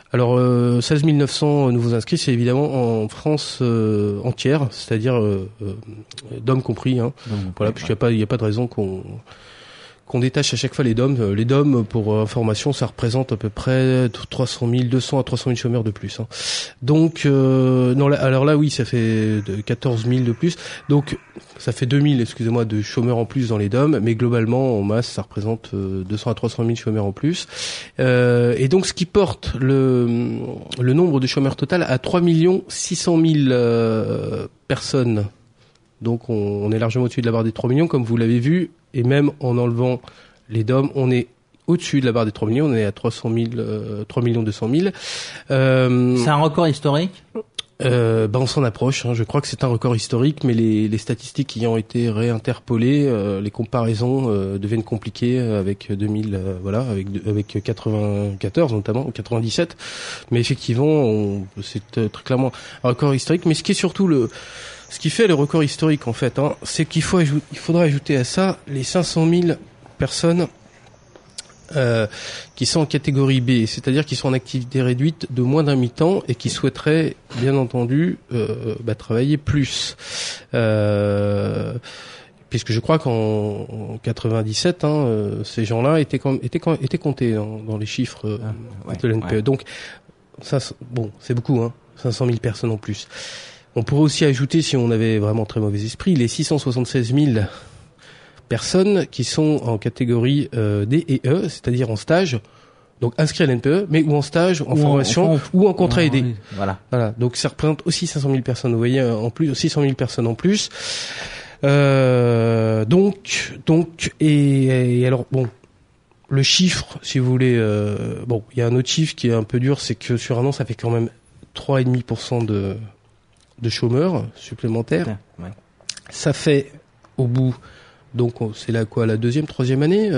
Alors 16 900 nouveaux inscrits, c'est évidemment en France entière, c'est-à-dire DOM compris. Hein. Voilà, puisqu'il y a pas de raison qu'on détache à chaque fois les DOM. Les DOM, pour information, ça représente à peu près 200 à 300 000 chômeurs de plus. Hein. Donc, alors là, oui, ça fait 14 000 de plus. Donc, ça fait 2000, excusez-moi, de chômeurs en plus dans les DOM, mais globalement, en masse, ça représente 200 à 300 000 chômeurs en plus. Et donc, ce qui porte le nombre de chômeurs total à 3 600 000 personnes. Donc, on est largement au-dessus de la barre des 3 millions, comme vous l'avez vu. Et même en enlevant les DOM, on est au-dessus de la barre des 3 millions, on est à 3 200 000. C'est un record historique? On s'en approche, hein. Je crois que c'est un record historique, mais les statistiques qui ont été réinterpolées, les comparaisons deviennent compliquées avec 2000, avec 94 notamment, ou 97. Mais effectivement, c'est très clairement un record historique. Mais ce qui est surtout ce qui fait le record historique, en fait, hein, c'est qu'il faudra ajouter à ça les 500 000 personnes qui sont en catégorie B, c'est-à-dire qui sont en activité réduite de moins d'un mi-temps et qui souhaiteraient, bien entendu, travailler plus. Puisque je crois qu'en 97, ces gens-là étaient comptés dans les chiffres de l'NPE. Ouais. Donc, ça, c'est beaucoup, 500 000 personnes en plus. On pourrait aussi ajouter, si on avait vraiment très mauvais esprit, les 676 000 personnes qui sont en catégorie D et E, c'est-à-dire en stage, donc inscrits à l'NPE, mais ou en stage, en formation, ou en contrat aidé. Voilà. Donc ça représente aussi 500 000 personnes, vous voyez, en plus, 600 000 personnes en plus. Et alors, le chiffre, si vous voulez, il y a un autre chiffre qui est un peu dur, c'est que sur un an, ça fait quand même 3,5% de chômeurs supplémentaires. Ouais. Ça fait au bout, donc c'est là quoi, la troisième année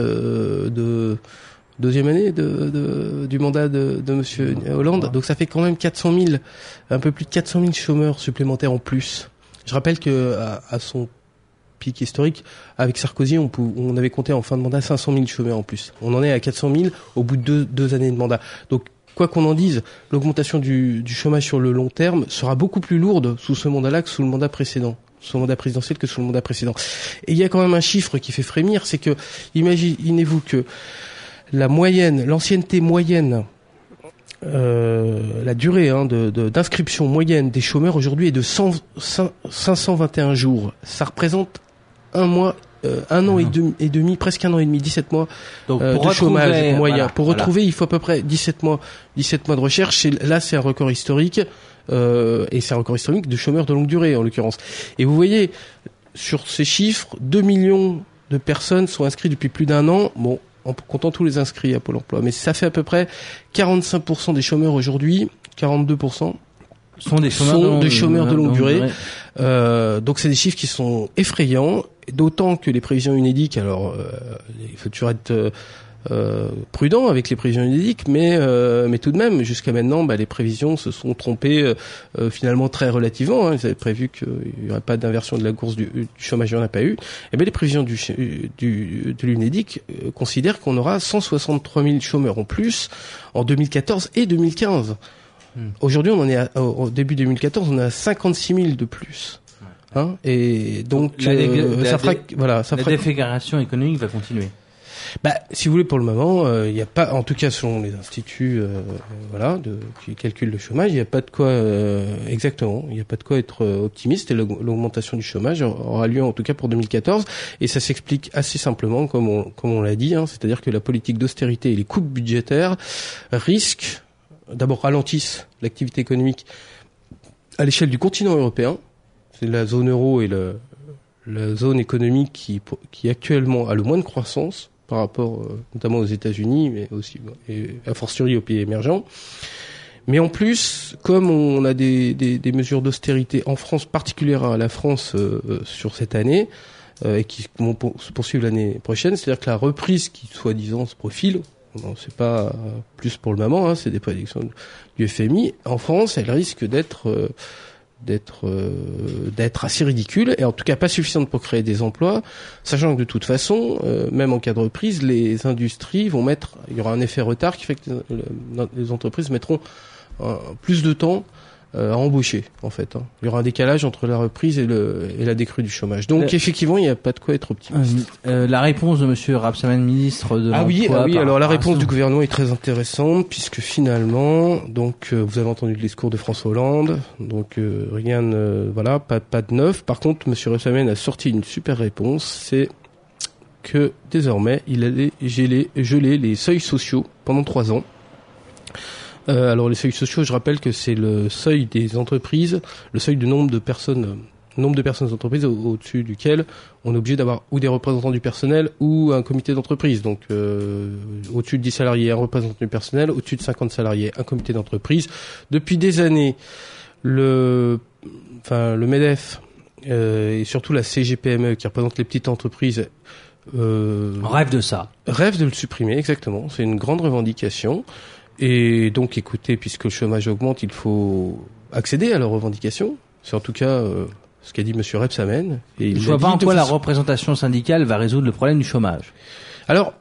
du mandat de Monsieur Hollande. Donc ça fait quand même 400 000, un peu plus de 400 000 chômeurs supplémentaires en plus. Je rappelle que à son pic historique, avec Sarkozy, on avait compté en fin de mandat 500 000 chômeurs en plus. On en est à 400 000 au bout de deux années de mandat. Donc quoi qu'on en dise, l'augmentation du chômage sur le long terme sera beaucoup plus lourde sous ce mandat-là que sous le mandat précédent, sous le mandat présidentiel que sous le mandat précédent. Et il y a quand même un chiffre qui fait frémir, c'est que, imaginez-vous que l'ancienneté moyenne, la durée d'inscription moyenne des chômeurs aujourd'hui est de 521 jours. Ça représente un an et demi, presque un an et demi, 17 mois de chômage moyen. Pour retrouver, il faut à peu près 17 mois de recherche. Là, c'est un record historique, et c'est un record historique de chômeurs de longue durée, en l'occurrence. Et vous voyez, sur ces chiffres, 2 millions de personnes sont inscrites depuis plus d'un an. Bon, en comptant tous les inscrits à Pôle emploi. Mais ça fait à peu près 45% des chômeurs aujourd'hui, 42%. sont des chômeurs de longue durée. Donc c'est des chiffres qui sont effrayants, d'autant que les prévisions UNEDIC, alors il faut toujours être prudent avec les prévisions UNEDIC, mais tout de même, jusqu'à maintenant, les prévisions se sont trompées finalement très relativement. Ils avaient prévu qu'il n'y aurait pas d'inversion de la course du chômage, il n'y en a pas eu. Et bien les prévisions de l'UNEDIC considèrent qu'on aura 163 000 chômeurs en plus en 2014 et 2015. Aujourd'hui, on en est au début 2014, on est à 56 000 de plus. Et donc, la déflagration économique va continuer. Si vous voulez, pour le moment, il n'y a pas, en tout cas selon les instituts, qui calculent le chômage, il n'y a pas de quoi exactement, il n'y a pas de quoi être optimiste. Et l'augmentation du chômage aura lieu en tout cas pour 2014, et ça s'explique assez simplement, comme on l'a dit, c'est-à-dire que la politique d'austérité et les coupes budgétaires risquent, d'abord ralentissent l'activité économique à l'échelle du continent européen. C'est la zone euro et la zone économique qui actuellement a le moins de croissance par rapport notamment aux États-Unis, mais aussi et a fortiori aux pays émergents. Mais en plus, comme on a des mesures d'austérité en France, particulières à la France sur cette année, et qui vont se poursuivre l'année prochaine, c'est-à-dire que la reprise qui soi-disant se profile, on ne sait pas plus pour le moment, c'est des prédictions du FMI, en France, elle risque d'être d'être assez ridicule, et en tout cas pas suffisante pour créer des emplois, sachant que de toute façon, même en cas de reprise, les industries il y aura un effet retard qui fait que les entreprises mettront plus de temps à embaucher, en fait. Il y aura un décalage entre la reprise et la décrue du chômage. Donc effectivement, il n'y a pas de quoi être optimiste. La réponse de Monsieur Rebsamen, ministre de l'Emploi. Oui. Alors la réponse du gouvernement est très intéressante, puisque finalement, donc vous avez entendu le discours de François Hollande, donc rien, pas de neuf. Par contre, Monsieur Rebsamen a sorti une super réponse, c'est que désormais, il allait geler les seuils sociaux pendant 3 ans. Alors les seuils sociaux, je rappelle que c'est le seuil des entreprises, le seuil du nombre de personnes d'entreprises au-dessus duquel on est obligé d'avoir ou des représentants du personnel ou un comité d'entreprise. Donc au-dessus de 10 salariés, un représentant du personnel, au-dessus de 50 salariés, un comité d'entreprise. Depuis des années, le MEDEF et surtout la CGPME qui représente les petites entreprises rêve de ça. Rêve de le supprimer, exactement. C'est une grande revendication. Et donc, écoutez, puisque le chômage augmente, il faut accéder à leurs revendications. C'est en tout cas ce qu'a dit Monsieur Rebsamen. Et je vois pas en quoi la représentation syndicale va résoudre le problème du chômage. Alors,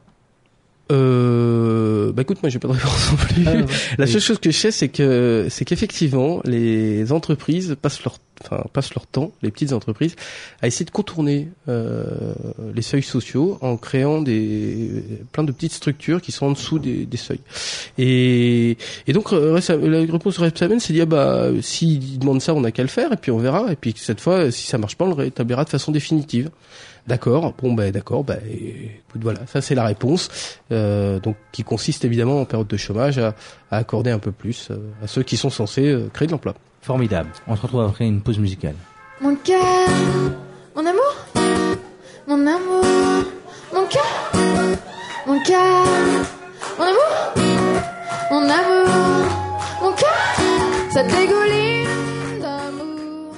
écoute, moi j'ai pas de réponse non plus. La seule chose que je sais, c'est qu'effectivement, les entreprises passent leur temps, les petites entreprises, à essayer de contourner les seuils sociaux en créant plein de petites structures qui sont en dessous des seuils. Et donc la réponse de Rebsamen, c'est dire s'ils demandent ça, on n'a qu'à le faire et puis on verra. Et puis cette fois, si ça marche pas, on le rétablira de façon définitive. D'accord. D'accord. Écoute, voilà, ça c'est la réponse. Donc qui consiste évidemment en période de chômage à accorder un peu plus à ceux qui sont censés créer de l'emploi. Formidable. On se retrouve après une pause musicale. Mon cœur, mon amour, mon amour, mon cœur, mon cœur, mon amour, mon amour, mon cœur, ça dégouline d'amour.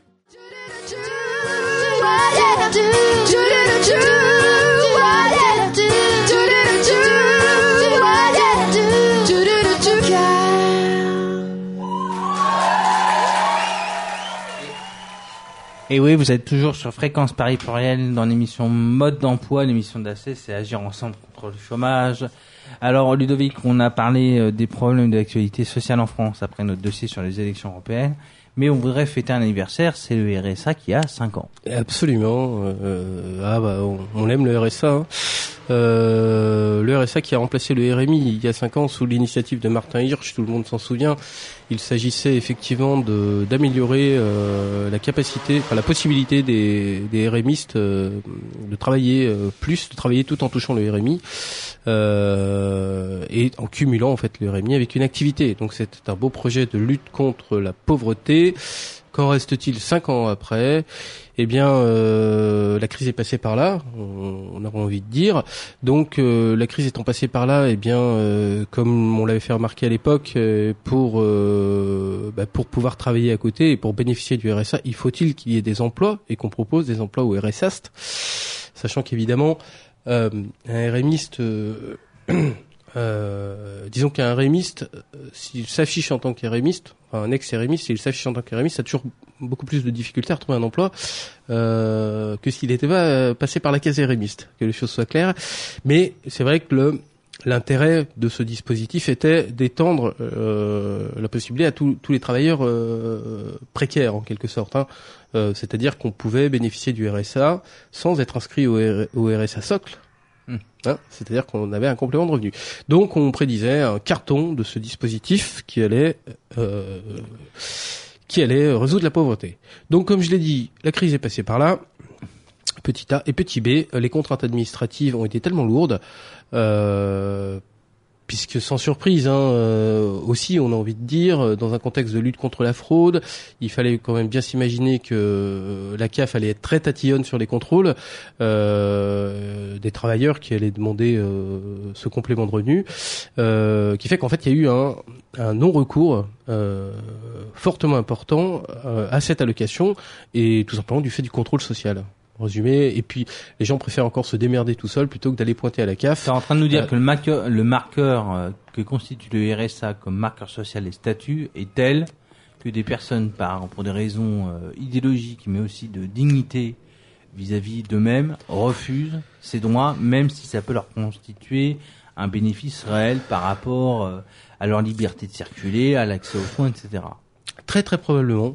Et oui, vous êtes toujours sur Fréquence Paris Pluriel dans l'émission Mode d'emploi, l'émission d'AC, c'est Agir ensemble contre le chômage. Alors Ludovic, on a parlé des problèmes de l'actualité sociale en France après notre dossier sur les élections européennes, mais on voudrait fêter un anniversaire, c'est le RSA qui a 5 ans. Absolument, on aime le RSA. Hein. Le RSA qui a remplacé le RMI il y a 5 ans sous l'initiative de Martin Hirsch, tout le monde s'en souvient. Il s'agissait effectivement d'améliorer la capacité, la possibilité des RMistes de travailler plus, de travailler tout en touchant le RMI et en cumulant en fait le RMI avec une activité. Donc c'était un beau projet de lutte contre la pauvreté. Qu'en reste-t-il 5 ans après ? Eh bien, la crise est passée par là, on aurait envie de dire. Donc, la crise étant passée par là, eh bien, comme on l'avait fait remarquer à l'époque, pour pouvoir travailler à côté et pour bénéficier du RSA, il faut-il qu'il y ait des emplois et qu'on propose des emplois au RSAST, sachant qu'évidemment, un RMiste... disons qu'un RMiste, s'il s'affiche en tant qu'RMiste, un ex-RMiste, s'il s'affiche en tant qu'RMiste, ça a toujours beaucoup plus de difficultés à retrouver un emploi que s'il n'était pas passé par la case RMiste, que les choses soient claires. Mais c'est vrai que l'intérêt de ce dispositif était d'étendre la possibilité à tous les travailleurs précaires en quelque sorte. Hein. C'est-à-dire qu'on pouvait bénéficier du RSA sans être inscrit au RSA socle. Hein, c'est-à-dire qu'on avait un complément de revenu. Donc on prédisait un carton de ce dispositif qui allait résoudre la pauvreté. Donc comme je l'ai dit, la crise est passée par là, petit A, et petit B, les contraintes administratives ont été tellement lourdes, puisque sans surprise, aussi on a envie de dire, dans un contexte de lutte contre la fraude, il fallait quand même bien s'imaginer que la CAF allait être très tatillonne sur les contrôles des travailleurs qui allaient demander ce complément de revenu, qui fait qu'en fait il y a eu un non-recours fortement important à cette allocation, et tout simplement du fait du contrôle social. Résumé, et puis les gens préfèrent encore se démerder tout seuls plutôt que d'aller pointer à la CAF. T'es en train de nous dire que le marqueur que constitue le RSA comme marqueur social et statut est tel que des personnes, pour des raisons idéologiques, mais aussi de dignité vis-à-vis d'eux-mêmes, refusent ces droits, même si ça peut leur constituer un bénéfice réel par rapport à leur liberté de circuler, à l'accès aux soins, etc. Très probablement,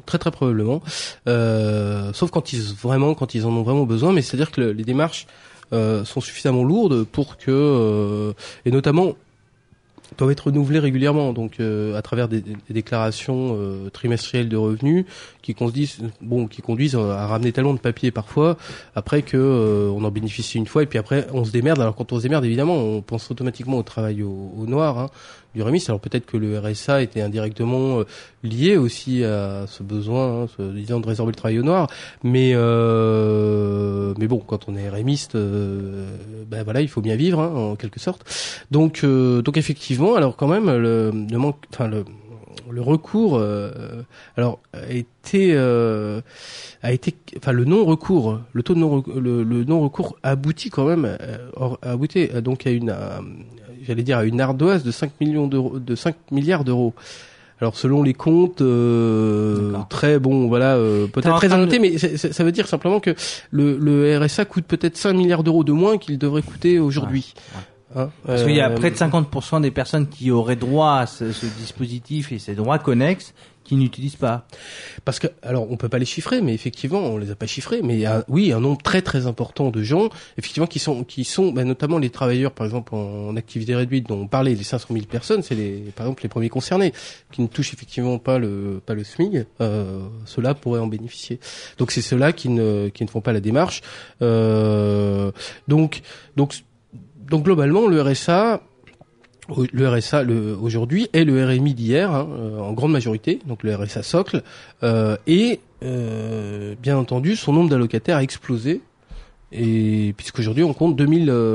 sauf quand ils en ont vraiment besoin, mais c'est-à-dire que les démarches sont suffisamment lourdes pour que, et notamment, doivent être renouvelées régulièrement, donc à travers des déclarations trimestrielles de revenus qui conduisent à ramener tellement de papiers parfois après que on en bénéficie une fois et puis après on se démerde. Alors quand on se démerde, évidemment, on pense automatiquement au travail au noir, hein, du remise. Alors peut-être que le RSA était indirectement lié aussi à ce besoin, disant de résorber le travail au noir, mais bon, quand on est RMiste, voilà, il faut bien vivre, hein, en quelque sorte. Donc effectivement, alors quand même le recours le non-recours aboutit quand même donc à une ardoise de 5 milliards d'euros. Alors selon les comptes très bon, voilà, peut-être très annotés, mais ça veut dire simplement que le RSA coûte peut-être 5 milliards d'euros de moins qu'il devrait coûter aujourd'hui. Ouais. Hein, parce qu'il y a près de 50% des personnes qui auraient droit à ce dispositif et ces droits connexes qui n'utilisent pas. Parce que, alors, on peut pas les chiffrer, mais effectivement, on les a pas chiffrés, mais il y a, un nombre très important de gens, effectivement, qui sont, notamment les travailleurs, par exemple, en activité réduite, dont on parlait, les 500 000 personnes, c'est par exemple, les premiers concernés, qui ne touchent effectivement pas le SMIC, ceux-là pourraient en bénéficier. Donc, c'est ceux-là qui ne font pas la démarche. Donc, globalement, le RSA aujourd'hui est le RMI d'hier, hein, en grande majorité, donc le RSA socle, et bien entendu son nombre d'allocataires a explosé, et puisqu'aujourd'hui on compte 2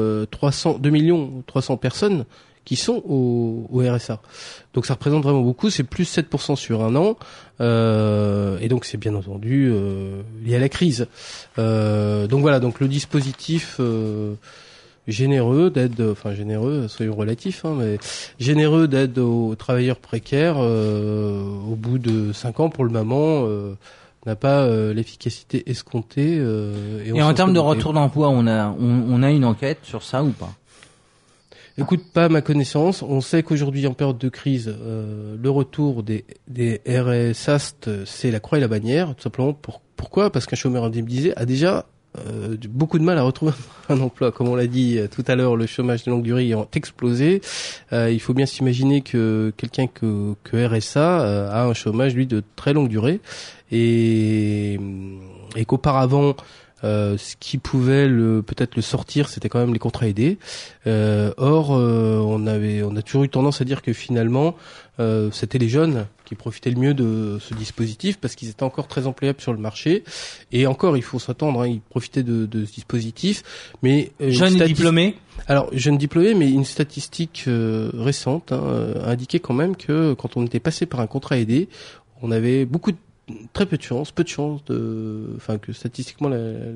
300 personnes qui sont au RSA. Donc ça représente vraiment beaucoup, c'est plus 7% sur un an, et donc c'est bien entendu lié à la crise. Donc voilà, donc le dispositif généreux, soyons relatifs, hein, mais généreux d'aide aux travailleurs précaires, au bout de 5 ans pour le moment, n'a pas l'efficacité escomptée. Et en termes de retour d'emploi, on a une enquête sur ça ou pas? Écoute, pas à ma connaissance. On sait qu'aujourd'hui, en période de crise, le retour des RSAST, c'est la croix et la bannière, tout simplement. Pourquoi? Parce qu'un chômeur indemnisé a déjà beaucoup de mal à retrouver un emploi. Comme on l'a dit tout à l'heure, le chômage de longue durée ayant explosé, il faut bien s'imaginer que quelqu'un que RSA a un chômage, lui, de très longue durée, et qu'auparavant, ce qui pouvait peut-être le sortir, c'était quand même les contrats aidés. Or, on a toujours eu tendance à dire que finalement, c'était les jeunes qui profitaient le mieux de ce dispositif parce qu'ils étaient encore très employables sur le marché. Et encore, il faut s'attendre, hein, ils profitaient de ce dispositif. Mais jeunes diplômés. Alors, jeunes diplômés, mais une statistique récente indiquait quand même que quand on était passé par un contrat aidé, on avait peu de chance que statistiquement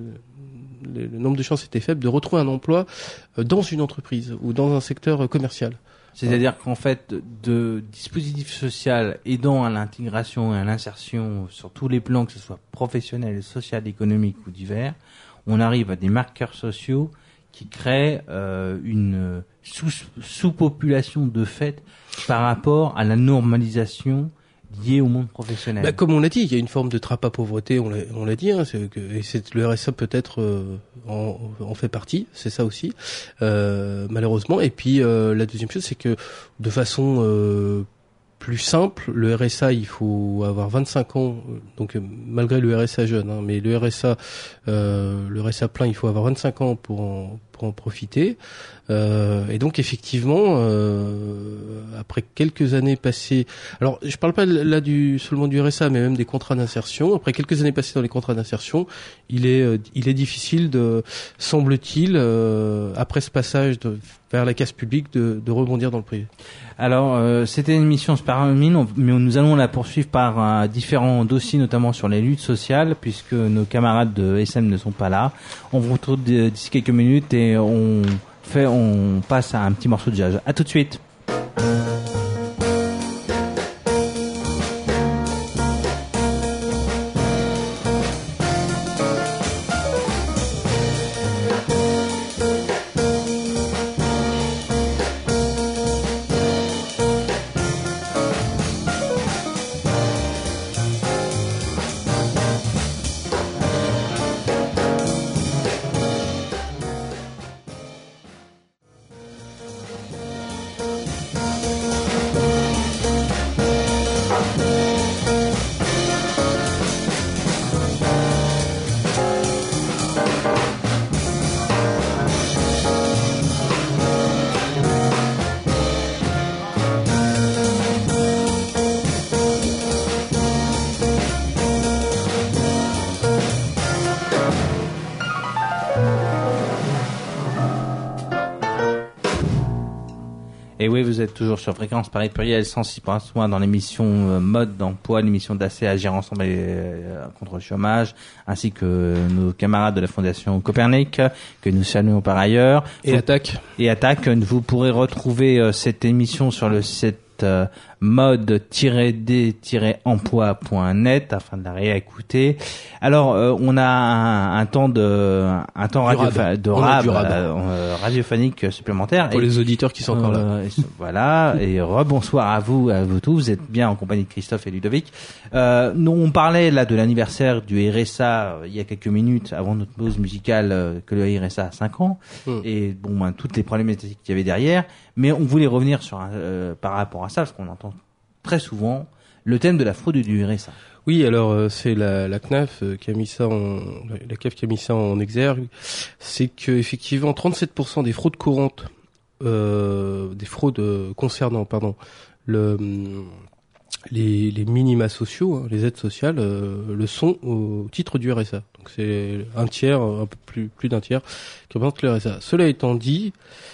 le nombre de chances était faible de retrouver un emploi dans une entreprise ou dans un secteur commercial. C'est-à-dire qu'en fait, de dispositifs sociaux aidant à l'intégration et à l'insertion sur tous les plans, que ce soit professionnel, social, économique ou divers, on arrive à des marqueurs sociaux qui créent une sous-population de fait par rapport à la normalisation lié au monde professionnel. Comme on l'a dit, il y a une forme de trappe à pauvreté, on l'a dit, hein, le RSA peut-être en fait partie, c'est ça aussi, malheureusement. Et puis la deuxième chose, c'est que de façon plus simple, le RSA, il faut avoir 25 ans, donc malgré le RSA jeune, hein, mais le RSA plein, il faut avoir 25 ans pour en profiter. Et donc effectivement, après quelques années passées, alors je parle pas là seulement du RSA, mais même des contrats d'insertion. Après quelques années passées dans les contrats d'insertion, il est difficile semble-t-il, après ce passage vers la casse publique, de rebondir dans le privé. Alors, c'était une émission Sparmine, mais nous allons la poursuivre par différents dossiers, notamment sur les luttes sociales, puisque nos camarades de SM ne sont pas là. On vous retrouve d'ici quelques minutes et on passe à un petit morceau de jazz. À tout de suite. Et oui, vous êtes toujours sur Fréquence Paris Pluriel 106.1 dans l'émission Mode d'emploi, l'émission d'AC Agir ensemble contre le chômage, ainsi que nos camarades de la Fondation Copernic, que nous saluons par ailleurs. Et Attaque. Et Attaque, vous pourrez retrouver cette émission sur le site mode-d-emploi.net afin de la réécouter. Alors on a un temps radiophonique supplémentaire pour les auditeurs qui sont encore là. Voilà, et rebonsoir à vous tous. Vous êtes bien en compagnie de Christophe et Ludovic. Nous on parlait là de l'anniversaire du RSA il y a quelques minutes avant notre pause musicale que le RSA a 5 ans et toutes les problématiques qu'il y avait derrière. Mais on voulait revenir sur par rapport à ça, parce qu'on entend très souvent le thème de la fraude du RSA. Oui, alors c'est la CNAF qui a mis ça la CAF qui a mis ça en exergue. C'est que effectivement 37% des fraudes courantes, des fraudes concernant les minima sociaux, les aides sociales, le sont au titre du RSA. Donc c'est un peu plus d'un tiers qui représente le RSA. Cela étant dit,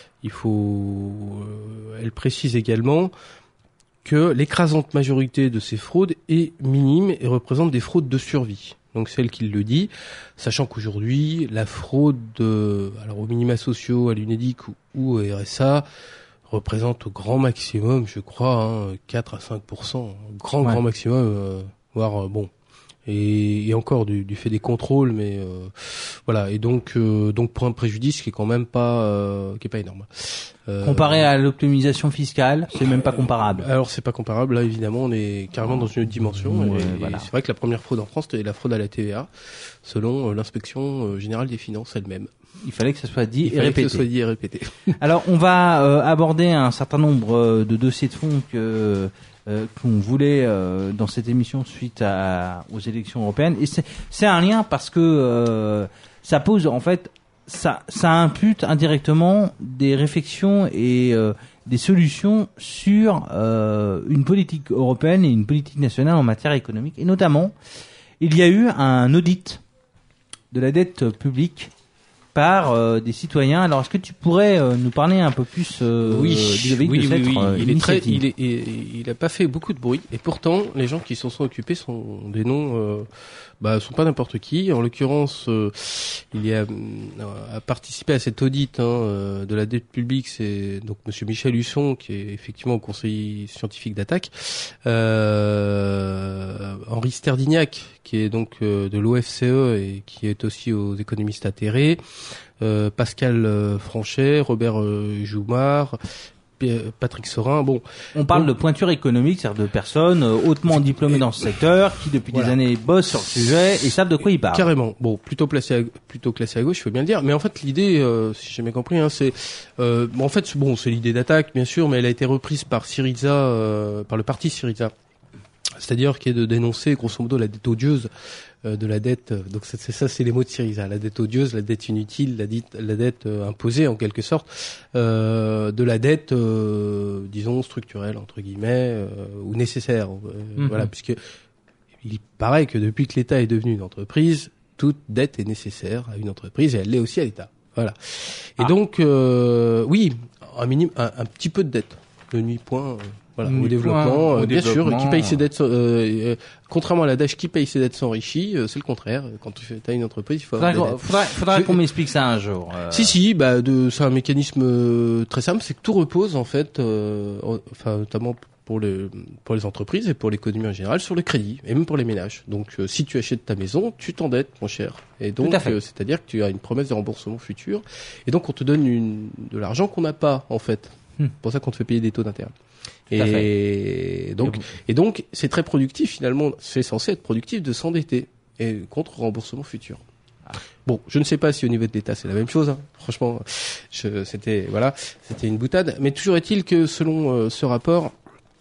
elle précise également que l'écrasante majorité de ces fraudes est minime et représente des fraudes de survie. Donc c'est elle qui le dit, sachant qu'aujourd'hui, la fraude aux minima sociaux, à l'UNEDIC ou au RSA représente au grand maximum, je crois, 4 à 5%, grand maximum, voire et encore du fait des contrôles, mais voilà, et donc pour un préjudice qui est quand même pas énorme. Comparé à l'optimisation fiscale, c'est même pas comparable. Alors c'est pas comparable, là évidemment on est carrément dans une autre dimension. Et c'est vrai que la première fraude en France c'était la fraude à la TVA, selon l'inspection générale des finances elle-même. Il fallait que ça soit dit et répété. Alors on va aborder un certain nombre de dossiers de fond qu'on voulait dans cette émission suite aux élections européennes, et c'est un lien parce que ça pose en fait ça impute indirectement des réflexions et des solutions sur une politique européenne et une politique nationale en matière économique, et notamment il y a eu un audit de la dette publique par des citoyens. Alors, est-ce que tu pourrais nous parler un peu plus de cette initiative ? Il a pas fait beaucoup de bruit, et pourtant, les gens qui s'en sont occupés sont des noms, sont pas n'importe qui. En l'occurrence, il a participé à cet audit de la dette publique, c'est donc Monsieur Michel Husson, qui est effectivement au conseil scientifique d'Attaque, Henri Sterdignac, qui est donc de l'OFCE et qui est aussi aux économistes atterrés, Pascal Franchet, Robert Joumard, Patrick Sorin. On parle de pointure économique, c'est-à-dire de personnes hautement diplômées dans ce secteur qui depuis des années bossent sur le sujet et savent de quoi ils parlent. Carrément. Plutôt classé à gauche, il faut bien le dire. Mais en fait, l'idée, si j'ai bien compris, c'est c'est l'idée d'Attaque, bien sûr, mais elle a été reprise par Syriza, par le parti Syriza. C'est-à-dire qui est de dénoncer grosso modo la dette odieuse de la dette. Donc c'est les mots de Syriza, la dette odieuse, la dette inutile, la dette imposée en quelque sorte, de la dette disons structurelle entre guillemets ou nécessaire. Voilà, puisque il paraît que depuis que l'État est devenu une entreprise, toute dette est nécessaire à une entreprise, et elle l'est aussi à l'État. Voilà. Et donc oui, un petit peu de dette. Le nuit-point. Au développement, bien sûr, qui paye ses dettes, contrairement à l'adage qui paye ses dettes s'enrichit, c'est le contraire. Quand tu as une entreprise, il faut avoir des dettes. Faudra qu'on m'explique ça un jour. Si, c'est un mécanisme très simple, c'est que tout repose en fait, notamment pour les entreprises et pour l'économie en général, sur le crédit, et même pour les ménages. Donc, si tu achètes ta maison, tu t'endettes, mon cher. Et donc, c'est-à-dire que tu as une promesse de remboursement futur, et donc on te donne de l'argent qu'on n'a pas en fait. C'est pour ça qu'on te fait payer des taux d'intérêt. Et donc, c'est très productif finalement. C'est censé être productif de s'endetter et contre remboursement futur. Je ne sais pas si au niveau de l'État c'est la même chose. Franchement, c'était une boutade. Mais toujours est-il que selon ce rapport,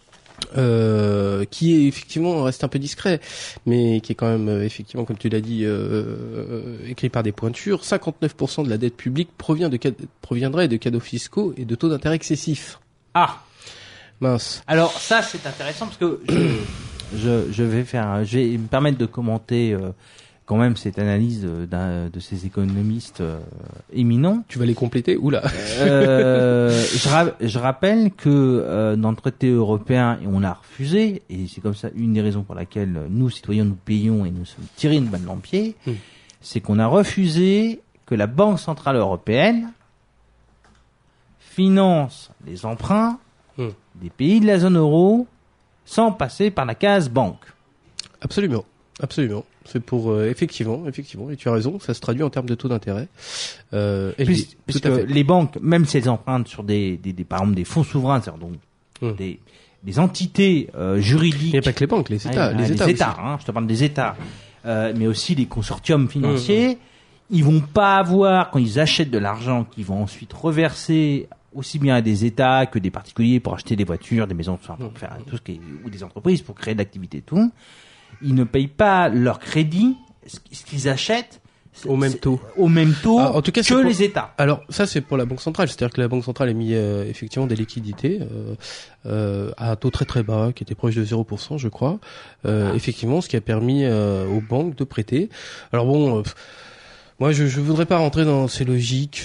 qui est effectivement reste un peu discret, mais qui est quand même effectivement, comme tu l'as dit, écrit par des pointures, 59% de la dette publique proviendrait de cadeaux fiscaux et de taux d'intérêt excessifs. Ah. Mince. Alors ça c'est intéressant parce que je vais me permettre de commenter quand même cette analyse de ces économistes éminents. Tu vas les compléter? Oula. Je rappelle que dans le traité européen, on a refusé, et c'est comme ça une des raisons pour laquelle nous, citoyens, nous payons et nous sommes tirés une balle dans le pied, c'est qu'on a refusé que la Banque Centrale Européenne finance les emprunts des pays de la zone euro sans passer par la case banque. Absolument. C'est pour effectivement, et tu as raison, ça se traduit en termes de taux d'intérêt. Puisque les banques, même si elles empruntent sur des par exemple des fonds souverains, c'est-à-dire donc des entités juridiques. Il n'y a pas que les banques, les États, les États. Je te parle des États, mais aussi les consortiums financiers. Ils vont pas avoir, quand ils achètent de l'argent, qu'ils vont ensuite reverser aussi bien à des États que des particuliers pour acheter des voitures, des maisons, pour faire tout ce qui est, ou des entreprises pour créer de l'activité, tout. Ils ne payent pas leur crédit, ce qu'ils achètent au même taux, en tout cas, que les États. Alors ça c'est pour la Banque centrale, c'est-à-dire que la Banque centrale a mis effectivement des liquidités à un taux très très bas, qui était proche de 0%, je crois. Effectivement, ce qui a permis aux banques de prêter. Alors bon. Moi, je voudrais pas rentrer dans ces logiques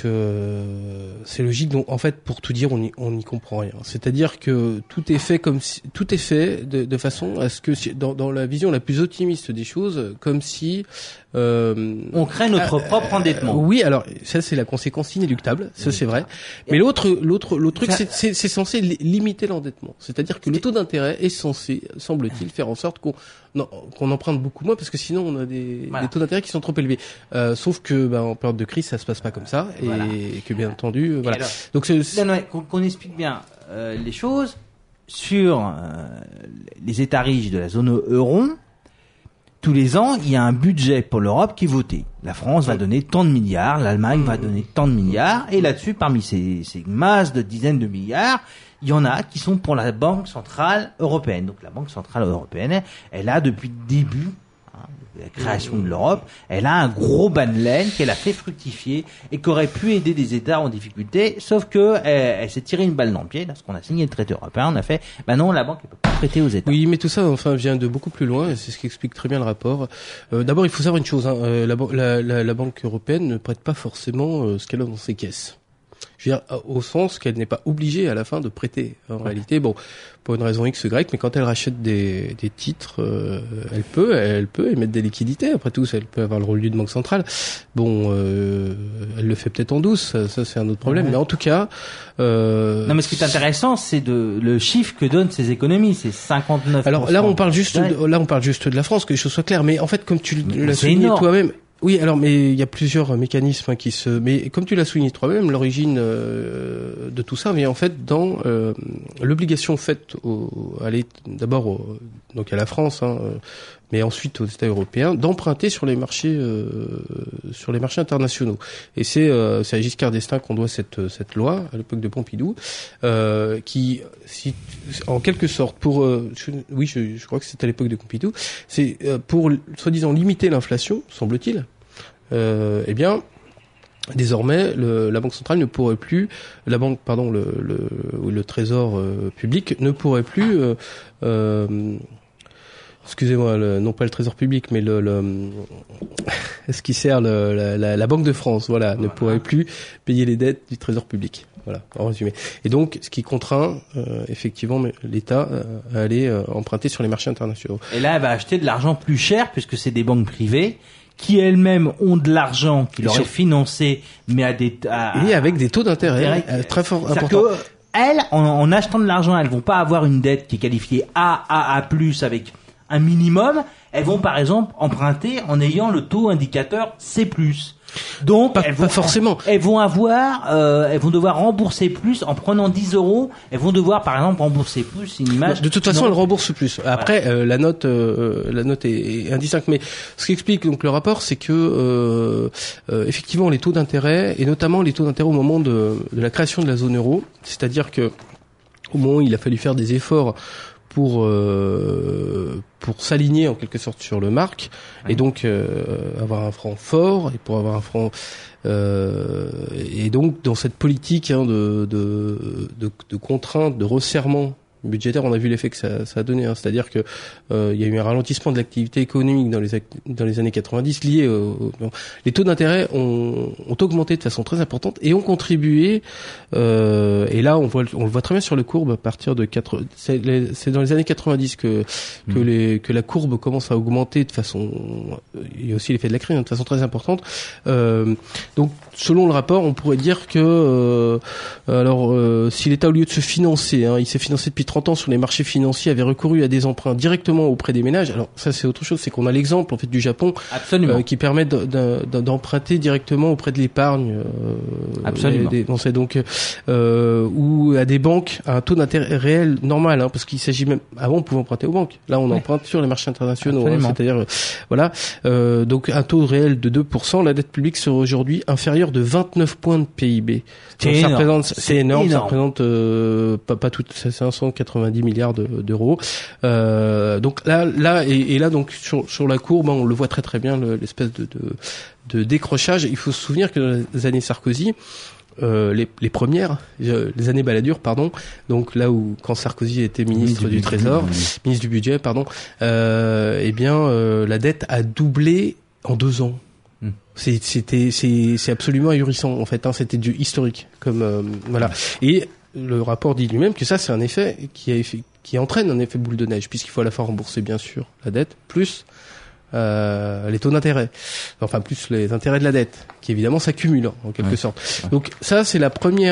dont, en fait, pour tout dire, on n'y comprend rien. C'est-à-dire que tout est fait de façon à ce que, dans la vision la plus optimiste des choses, comme si on crée notre propre endettement. Oui, alors ça c'est la conséquence inéluctable, ça c'est vrai. Mais l'autre truc, c'est censé limiter l'endettement. C'est-à-dire que le taux d'intérêt est censé, semble-t-il, faire en sorte qu'on emprunte beaucoup moins, parce que sinon on a des taux d'intérêt qui sont trop élevés. Sauf que en période de crise, ça se passe pas comme ça, et que bien entendu, voilà. Alors, donc qu'on explique bien les choses sur les États riches de la zone euro. Tous les ans, il y a un budget pour l'Europe qui est voté. La France va donner tant de milliards, l'Allemagne va donner tant de milliards, et là-dessus, parmi ces masses de dizaines de milliards, il y en a qui sont pour la Banque Centrale Européenne. Donc la Banque Centrale Européenne, elle a depuis le début de la création de l'Europe, elle a un gros bas de laine qu'elle a fait fructifier et qui aurait pu aider des États en difficulté, sauf que elle s'est tirée une balle dans le pied. Lorsqu'on a signé le traité européen, on a fait, non, la banque ne peut pas prêter aux États. Oui, mais tout ça, vient de beaucoup plus loin, et c'est ce qui explique très bien le rapport. D'abord, il faut savoir une chose, la Banque européenne ne prête pas forcément ce qu'elle a dans ses caisses. Je veux dire, au sens qu'elle n'est pas obligée à la fin de prêter. En réalité, pour une raison X, Y, mais quand elle rachète des titres, elle peut émettre des liquidités. Après tout, elle peut avoir le rôle d'une banque centrale. Elle le fait peut-être en douce, ça c'est un autre problème. Mais en tout cas, non, mais ce qui est intéressant, c'est le chiffre que donnent ces économies, c'est 59%. Alors là, on parle juste de la France, que les choses soient claires. Mais en fait, comme tu l'as souligné toi-même. Oui, alors mais il y a plusieurs mécanismes mais comme tu l'as souligné toi-même, l'origine de tout ça vient en fait dans l'obligation faite d'abord donc à la France, mais ensuite aux États européens, d'emprunter sur les marchés internationaux. Et c'est à Giscard d'Estaing qu'on doit cette loi à l'époque de Pompidou, qui en quelque sorte je crois que c'est à l'époque de Pompidou, c'est pour soi-disant limiter l'inflation, semble-t-il. Désormais, la Banque centrale ne pourrait plus, le Trésor public ne pourrait plus, excusez-moi, non pas le Trésor public, mais ce qui sert la Banque de France, ne pourrait plus payer les dettes du Trésor public. Voilà, en résumé. Et donc, ce qui contraint effectivement l'État à aller emprunter sur les marchés internationaux. Et là, elle va acheter de l'argent plus cher, puisque c'est des banques privées qui elles-mêmes ont de l'argent qui leur est financé, mais avec des taux d'intérêt très forts, importants. Elles, en achetant de l'argent, elles vont pas avoir une dette qui est qualifiée AA+, avec un minimum. Elles vont par exemple emprunter en ayant le taux indicateur C+. Donc pas forcément. Elles vont devoir rembourser plus en prenant 10 €. Elles vont devoir par exemple rembourser plus une image. De toute façon, elles remboursent plus. Après, la note est indistincte. Mais ce qui explique donc le rapport, c'est que effectivement les taux d'intérêt, et notamment les taux d'intérêt au moment de la création de la zone euro, c'est-à-dire que au moment où il a fallu faire des efforts pour s'aligner en quelque sorte sur le marque, et donc avoir un franc fort, et pour avoir un franc et donc dans cette politique de contrainte, de resserrement budgétaire, on a vu l'effet que ça a donné, hein. C'est-à-dire que il y a eu un ralentissement de l'activité économique dans les années 90 lié les taux d'intérêt ont augmenté de façon très importante et ont contribué et là on le voit très bien sur les courbes à partir de c'est dans les années 90 que la courbe commence à augmenter de façon, il y a aussi l'effet de la crise, hein, de façon très importante. Donc selon le rapport, on pourrait dire que si l'État, au lieu de se financer, hein, il s'est financé depuis 30 ans sur les marchés financiers, avait recouru à des emprunts directement auprès des ménages. Alors ça c'est autre chose, c'est qu'on a l'exemple en fait du Japon qui permet d'emprunter directement auprès de l'épargne. Absolument. Donc ou à des banques à un taux d'intérêt réel normal, hein, parce qu'il s'agit même avant on pouvait emprunter aux banques. Là on emprunte sur les marchés internationaux, hein, c'est-à-dire voilà. Donc un taux réel de 2%, la dette publique serait aujourd'hui inférieure de 29 points de PIB. Donc, c'est énorme. Ça représente pas tout, c'est 590 milliards d'euros. Donc là donc sur la courbe, on le voit très très bien l'espèce de décrochage. Il faut se souvenir que dans les années Sarkozy, les premières, les années Balladur, pardon, donc là où quand Sarkozy était ministre du Trésor, ministre du budget, pardon, la dette a doublé en 2 ans. C'est absolument ahurissant en fait, hein, c'était du historique comme voilà. Et le rapport dit lui-même que ça c'est un effet qui entraîne un effet boule de neige, puisqu'il faut à la fois rembourser bien sûr la dette plus les taux d'intérêt, enfin plus les intérêts de la dette, qui évidemment s'accumulent en quelque sorte. Donc ça c'est le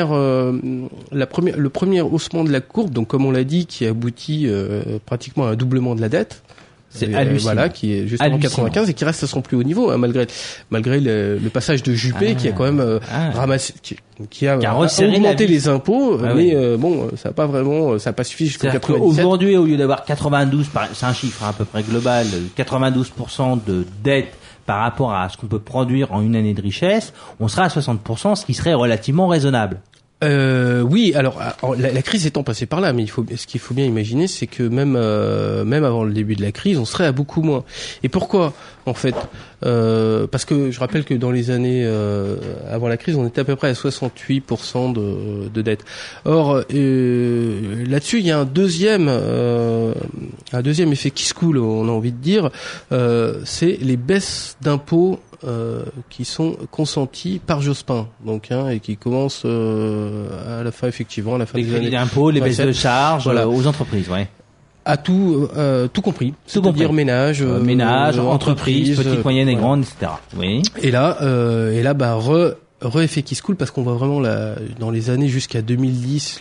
premier haussement de la courbe, donc comme on l'a dit, qui aboutit pratiquement à un doublement de la dette. C'est hallucinant. Voilà, qui est justement en 95 et qui reste à son plus haut niveau, hein, malgré le passage de Juppé qui a quand même ramassé, qui a augmenté les impôts, mais bon, ça n'a pas vraiment, ça n'a pas suffi jusqu'en 97. Aujourd'hui, au lieu d'avoir 92, c'est un chiffre à peu près global, 92% de dette par rapport à ce qu'on peut produire en une année de richesse, on sera à 60%, ce qui serait relativement raisonnable. Oui, alors la crise étant passée par là, mais ce qu'il faut bien imaginer, c'est que même avant le début de la crise, on serait à beaucoup moins. Et pourquoi, en fait parce que je rappelle que dans les années avant la crise, on était à peu près à 68% de dette. Or, là-dessus, il y a un deuxième effet qui se coule, on a envie de dire, c'est les baisses d'impôts qui sont consentis par Jospin, donc et qui commencent à la fin effectivement, à la fin des années. Les impôts, les baisses de charges aux entreprises, à tout compris, c'est-à-dire ménages, entreprises, petites, moyennes et grandes, etc. Oui. Et là, effet qui se coule, parce qu'on voit vraiment dans les années jusqu'à 2010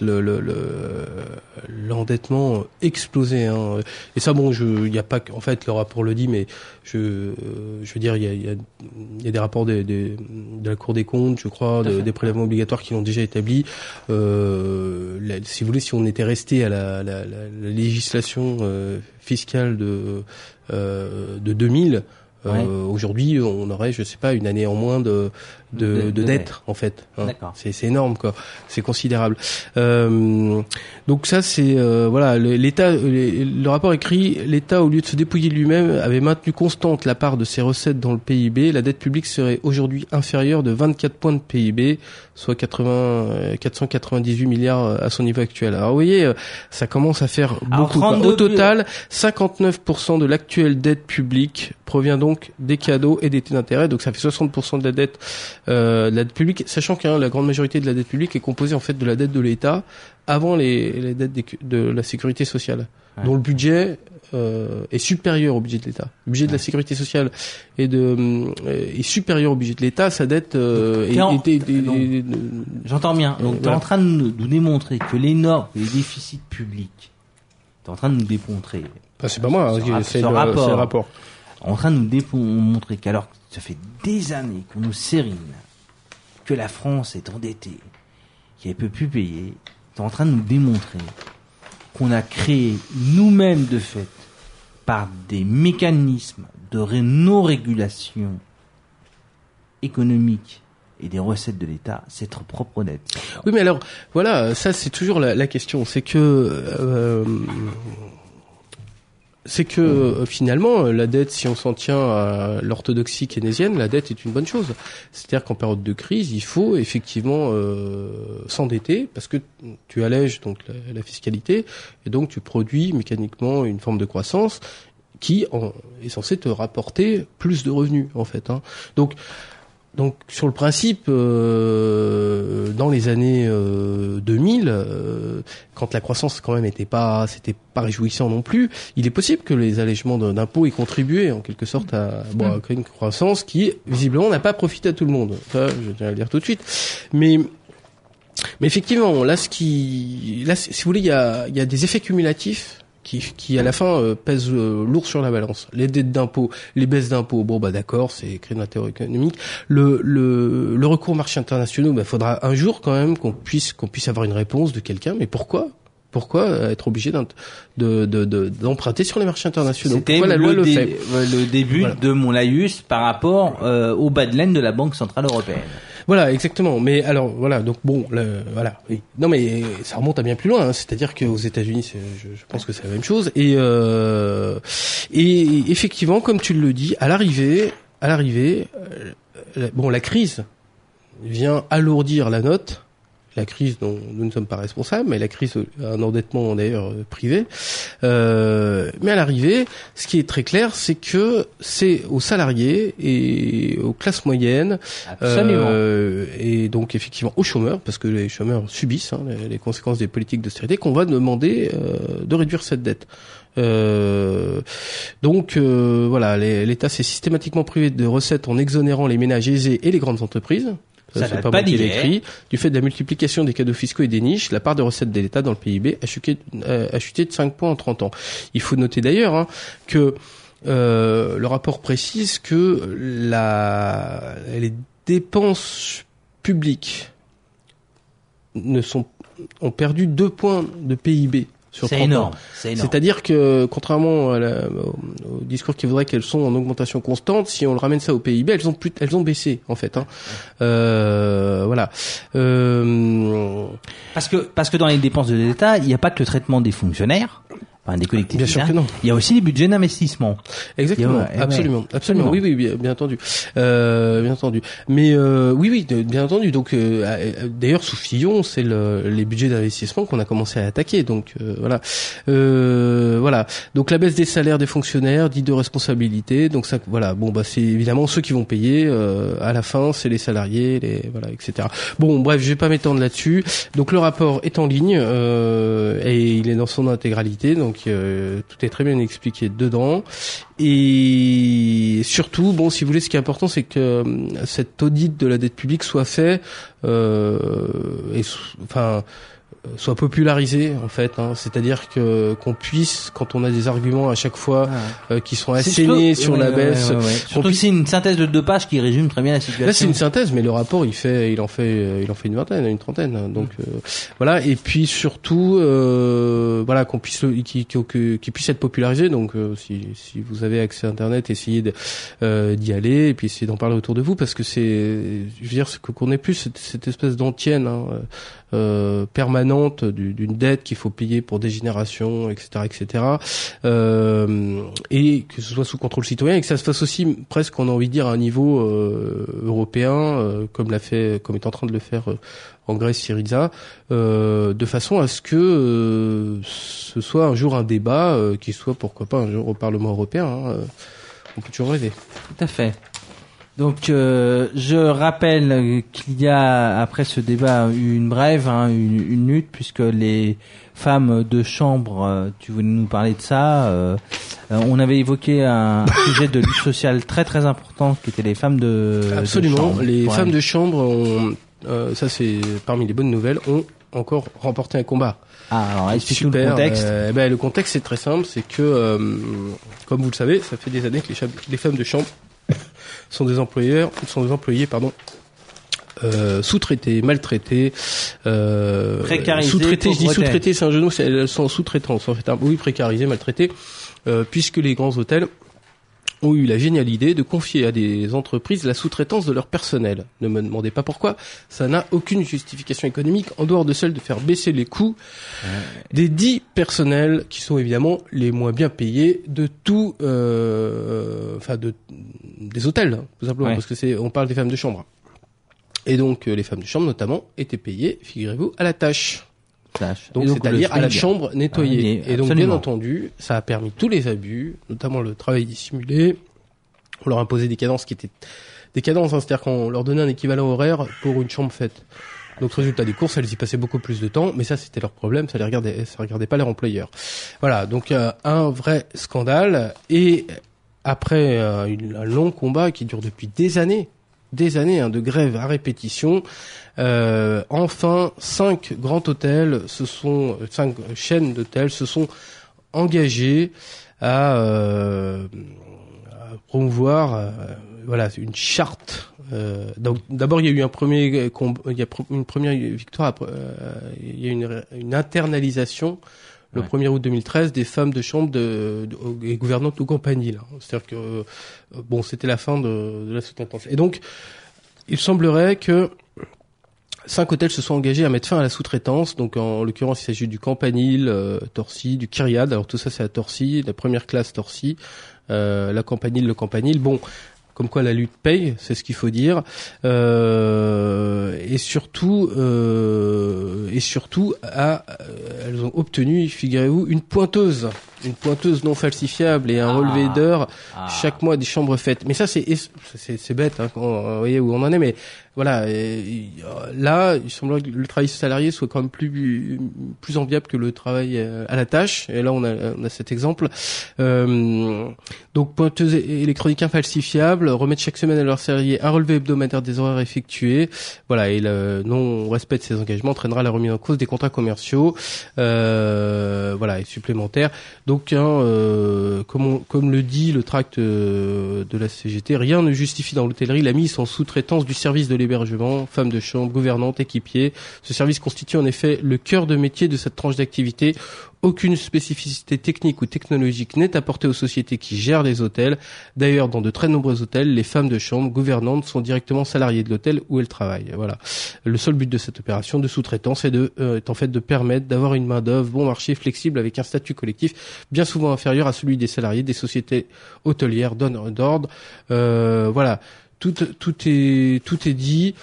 l'endettement exploser, hein. Et ça, bon, il y a pas, en fait, le rapport le dit, mais je veux dire, il y a des rapports de la Cour des comptes, je crois, des prélèvements obligatoires qui l'ont déjà établi. Si vous voulez, si on était resté à la législation fiscale de 2000, aujourd'hui, on aurait, je sais pas, une année en moins de dette, en fait. Hein. D'accord. C'est énorme, quoi. C'est considérable. Donc ça, c'est l'État. Le rapport écrit: l'État, au lieu de se dépouiller de lui-même, avait maintenu constante la part de ses recettes dans le PIB. La dette publique serait aujourd'hui inférieure de 24 points de PIB, soit 498 milliards à son niveau actuel. Alors vous voyez, ça commence à faire beaucoup. Au total, 59% de l'actuelle dette publique provient donc des cadeaux et des taux d'intérêt. Donc ça fait 60% de la dette publique, sachant que la grande majorité de la dette publique est composée en fait de la dette de l'État avant les dettes de la sécurité sociale, dont le budget est supérieur au budget de l'État. Le budget de la sécurité sociale est supérieur au budget de l'État. Sa dette j'entends bien. Donc tu es en train de nous démontrer que les déficits publics, tu es en train de nous démontrer. C'est pas moi, c'est le rapport. En train de nous démontrer qu'alors ça fait des années qu'on nous sérine que la France est endettée, qu'elle peut plus payer, t'es en train de nous démontrer qu'on a créé nous-mêmes de fait, par des mécanismes de non-régulation économique et des recettes de l'État, c'est trop propre dette. Oui, mais alors, voilà, ça c'est toujours la question, c'est que c'est que finalement, la dette, si on s'en tient à l'orthodoxie keynésienne, la dette est une bonne chose. C'est-à-dire qu'en période de crise, il faut effectivement s'endetter parce que tu allèges donc la fiscalité et donc tu produis mécaniquement une forme de croissance qui est censée te rapporter plus de revenus en fait. Hein. Donc sur le principe, dans les années 2000, quand la croissance quand même c'était pas réjouissant non plus, il est possible que les allègements d'impôts aient contribué en quelque sorte à créer une croissance qui visiblement n'a pas profité à tout le monde. Ça, je tiens à le dire tout de suite. Mais effectivement, là, si vous voulez, il y a des effets cumulatifs qui à la fin pèsent lourd sur la balance. Les dettes d'impôts, les baisses d'impôts, d'accord, c'est créer de l'intérêt économique. Le recours aux marchés internationaux, faudra un jour quand même qu'on puisse avoir une réponse de quelqu'un. Mais pourquoi être obligé d'emprunter sur les marchés internationaux? C'était pourquoi la loi le fait le début de mon laïus par rapport au bas de laine de la Banque Centrale Européenne. Voilà, exactement. Mais alors, voilà, donc bon, voilà. Oui. Non, mais ça remonte à bien plus loin. Hein. C'est-à-dire qu'aux États-Unis, je pense que c'est la même chose. Et effectivement, comme tu le dis, à l'arrivée, la crise vient alourdir la note. La crise dont nous ne sommes pas responsables, mais la crise, un endettement d'ailleurs privé. Mais à l'arrivée, ce qui est très clair, c'est que c'est aux salariés et aux classes moyennes, et donc effectivement aux chômeurs, parce que les chômeurs subissent les conséquences des politiques d'austérité, qu'on va demander de réduire cette dette. Donc voilà, l'État s'est systématiquement privé de recettes en exonérant les ménages aisés et les grandes entreprises. Ça n'a pas d'idée. Du fait de la multiplication des cadeaux fiscaux et des niches, la part de recettes de l'État dans le PIB a chuté de 5 points en 30 ans. Il faut noter d'ailleurs que le rapport précise que les dépenses publiques ont perdu 2 points de PIB. C'est énorme. C'est-à-dire que, contrairement au discours qui voudrait qu'elles sont en augmentation constante, si on le ramène ça au PIB, elles ont baissé, en fait, hein. Voilà. Parce que dans les dépenses de l'État, il n'y a pas que le traitement des fonctionnaires, enfin des collectivités. Bien sûr que non. Il y a aussi les budgets d'investissement. Exactement. Absolument. Oui, bien entendu. Bien entendu. Mais oui, bien entendu. Donc d'ailleurs sous Fillon, c'est les budgets d'investissement qu'on a commencé à attaquer. Donc voilà. Voilà. Donc la baisse des salaires des fonctionnaires, dite de responsabilité. Donc ça, voilà. Bon, c'est évidemment ceux qui vont payer à la fin, c'est les salariés, etc. Bon, bref, je vais pas m'étendre là-dessus. Donc le rapport est en ligne et il est dans son intégralité. Donc tout est très bien expliqué dedans. Et surtout, si vous voulez, ce qui est important, c'est que cet audit de la dette publique soit fait soit popularisé en fait, hein. C'est-à-dire qu'on puisse, quand on a des arguments à chaque fois qui sont assénés sur la baisse, surtout que c'est une synthèse de 2 pages qui résume très bien la situation. Là c'est une synthèse, mais le rapport il en fait une vingtaine, une trentaine, donc voilà. Et puis surtout voilà, qu'on puisse qu'il puisse être popularisé. Donc si vous avez accès à Internet, essayez d'y aller et puis essayez d'en parler autour de vous, parce que je veux dire, qu'on ait plus cette espèce d'antienne permanente d'une dette qu'il faut payer pour des générations, etc., et que ce soit sous contrôle citoyen, et que ça se fasse aussi presque, on a envie de dire, à un niveau européen, comme est en train de le faire en Grèce Syriza, de façon à ce que ce soit un jour un débat qui soit, pourquoi pas, un jour au Parlement européen. Hein. On peut toujours rêver. Tout à fait. Donc je rappelle qu'il y a, après ce débat, une brève, une lutte, puisque les femmes de chambre, tu voulais nous parler de ça, on avait évoqué un sujet de lutte sociale très très important qui était les femmes de chambre. Les femmes de chambre ça c'est parmi les bonnes nouvelles, ont encore remporté un combat. Alors explique-nous le contexte. Le contexte c'est très simple, c'est que comme vous le savez, ça fait des années que les femmes de chambre sont des employés, sous-traités, maltraités, précarisés, sous-traités. Je dis sous-traités, c'est un jeu de mots, elles sont sous-traitantes en fait. Oui, précarisées, maltraitées, puisque les grands hôtels ont eu la géniale idée de confier à des entreprises la sous-traitance de leur personnel. Ne me demandez pas pourquoi, ça n'a aucune justification économique en dehors de celle de faire baisser les coûts des 10 personnels qui sont évidemment les moins bien payés de tout, des hôtels, hein, tout simplement, parce que on parle des femmes de chambre. Et donc les femmes de chambre notamment étaient payées, figurez-vous, à la tâche. Donc c'est-à-dire à la chambre nettoyée. Et donc bien entendu, ça a permis tous les abus, notamment le travail dissimulé. On leur imposait des cadences qui étaient des cadences, hein, c'est-à-dire qu'on leur donnait un équivalent horaire pour une chambre faite. Donc résultat des courses, elles y passaient beaucoup plus de temps, mais ça c'était leur problème, ça regardait pas leur employeur. Voilà, donc un vrai scandale. Et après un long combat qui dure depuis des années de grève à répétition. Enfin, 5 chaînes d'hôtels se sont engagées à promouvoir une charte. Donc d'abord il y a eu une première victoire, il y a une internalisation le 1er août 2013 des femmes de chambre et gouvernantes ou compagnies. C'est-à-dire que c'était la fin de la sous-traitance. Et donc il semblerait que 5 hôtels se sont engagés à mettre fin à la sous-traitance. Donc en l'occurrence il s'agit du Campanile, Torcy, du Kyriade. Alors tout ça c'est à Torcy, la première classe Torcy, la Campanile, le Campanile. Bon, comme quoi la lutte paye, c'est ce qu'il faut dire. Et surtout, elles ont obtenu, figurez-vous, une pointeuse non falsifiable et un relevé d'heures chaque mois des chambres faites. Mais ça c'est bête, hein, quand vous voyez où on en est, mais voilà. Là, il semblerait que le travail salarié soit quand même plus enviable que le travail à la tâche. Et là, on a cet exemple. Donc, pointeuse électronique infalsifiable, remettre chaque semaine à leurs salariés un relevé hebdomadaire des horaires effectués. Voilà, et le non-respect de ces engagements entraînera la remise en cause des contrats commerciaux, et supplémentaires. Donc, comme le dit le tract de la CGT, rien ne justifie dans l'hôtellerie la mise en sous-traitance du service de l'hébergement, femmes de chambre, gouvernantes, équipiers. Ce service constitue en effet le cœur de métier de cette tranche d'activité. Aucune spécificité technique ou technologique n'est apportée aux sociétés qui gèrent les hôtels. D'ailleurs, dans de très nombreux hôtels, les femmes de chambre gouvernantes sont directement salariées de l'hôtel où elles travaillent. Voilà. Le seul but de cette opération de sous-traitance est en fait de permettre d'avoir une main-d'œuvre bon marché flexible avec un statut collectif bien souvent inférieur à celui des salariés des sociétés hôtelières donneurs d'ordre. Voilà. Tout est dit.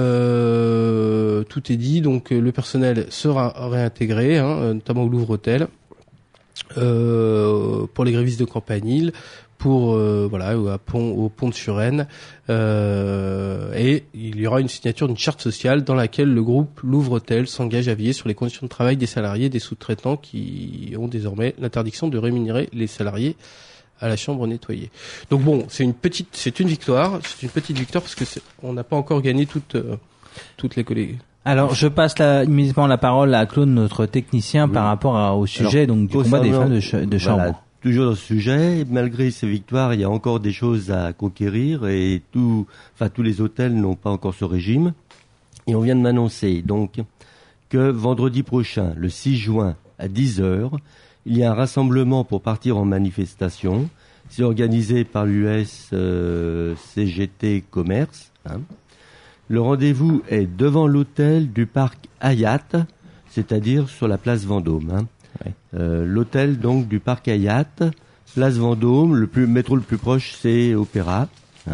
Donc le personnel sera réintégré, notamment au Louvre-Hôtel, pour les grévistes de Campanile, au pont de Suresnes, et il y aura une signature d'une charte sociale dans laquelle le groupe Louvre-Hôtel s'engage à veiller sur les conditions de travail des salariés des sous-traitants qui ont désormais l'interdiction de rémunérer les salariés à la chambre nettoyée. Donc bon, c'est une petite victoire parce que on n'a pas encore gagné toutes les collègues. Alors, je passe immédiatement la parole à Claude, notre technicien, par rapport au sujet du combat des femmes de chambre. Voilà, toujours dans ce sujet, malgré ces victoires, il y a encore des choses à conquérir et tous les hôtels n'ont pas encore ce régime. Et on vient de m'annoncer donc que vendredi prochain, le 6 juin à 10h, il y a un rassemblement pour partir en manifestation. C'est organisé par l'US CGT Commerce. Le rendez-vous est devant l'hôtel du parc Hayat, c'est-à-dire sur la place Vendôme. L'hôtel donc du parc Hayat, place Vendôme, le métro le plus proche c'est Opéra.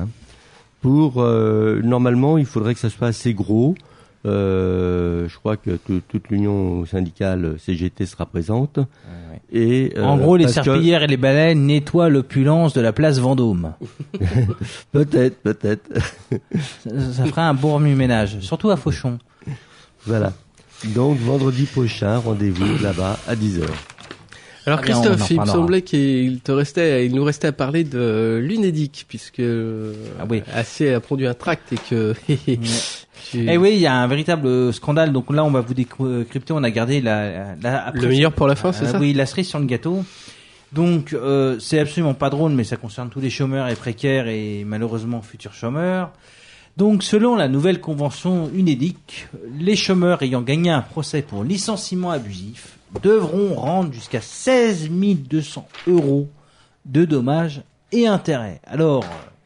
Normalement, il faudrait que ça soit assez gros. Je crois que toute l'union syndicale CGT sera présente. Et en gros, les serpillières et les balais nettoient l'opulence de la place Vendôme. Peut-être. Ça fera un bon remue-ménage, surtout à Fauchon. Voilà. Donc vendredi prochain, rendez-vous là-bas à 10h. Alors Christophe, il me semblait qu'il nous restait à parler de l'Unédic, puisque assez a produit un tract et que... Eh oui, il y a un véritable scandale. Donc là, on va vous décrypter. On a gardé le meilleur pour la fin, c'est ça? Oui, la cerise sur le gâteau. Donc, c'est absolument pas drôle, mais ça concerne tous les chômeurs et précaires et malheureusement futurs chômeurs. Donc, selon la nouvelle convention Unédic, les chômeurs ayant gagné un procès pour licenciement abusif devront rendre jusqu'à 16 200 € de dommages et intérêts. Alors,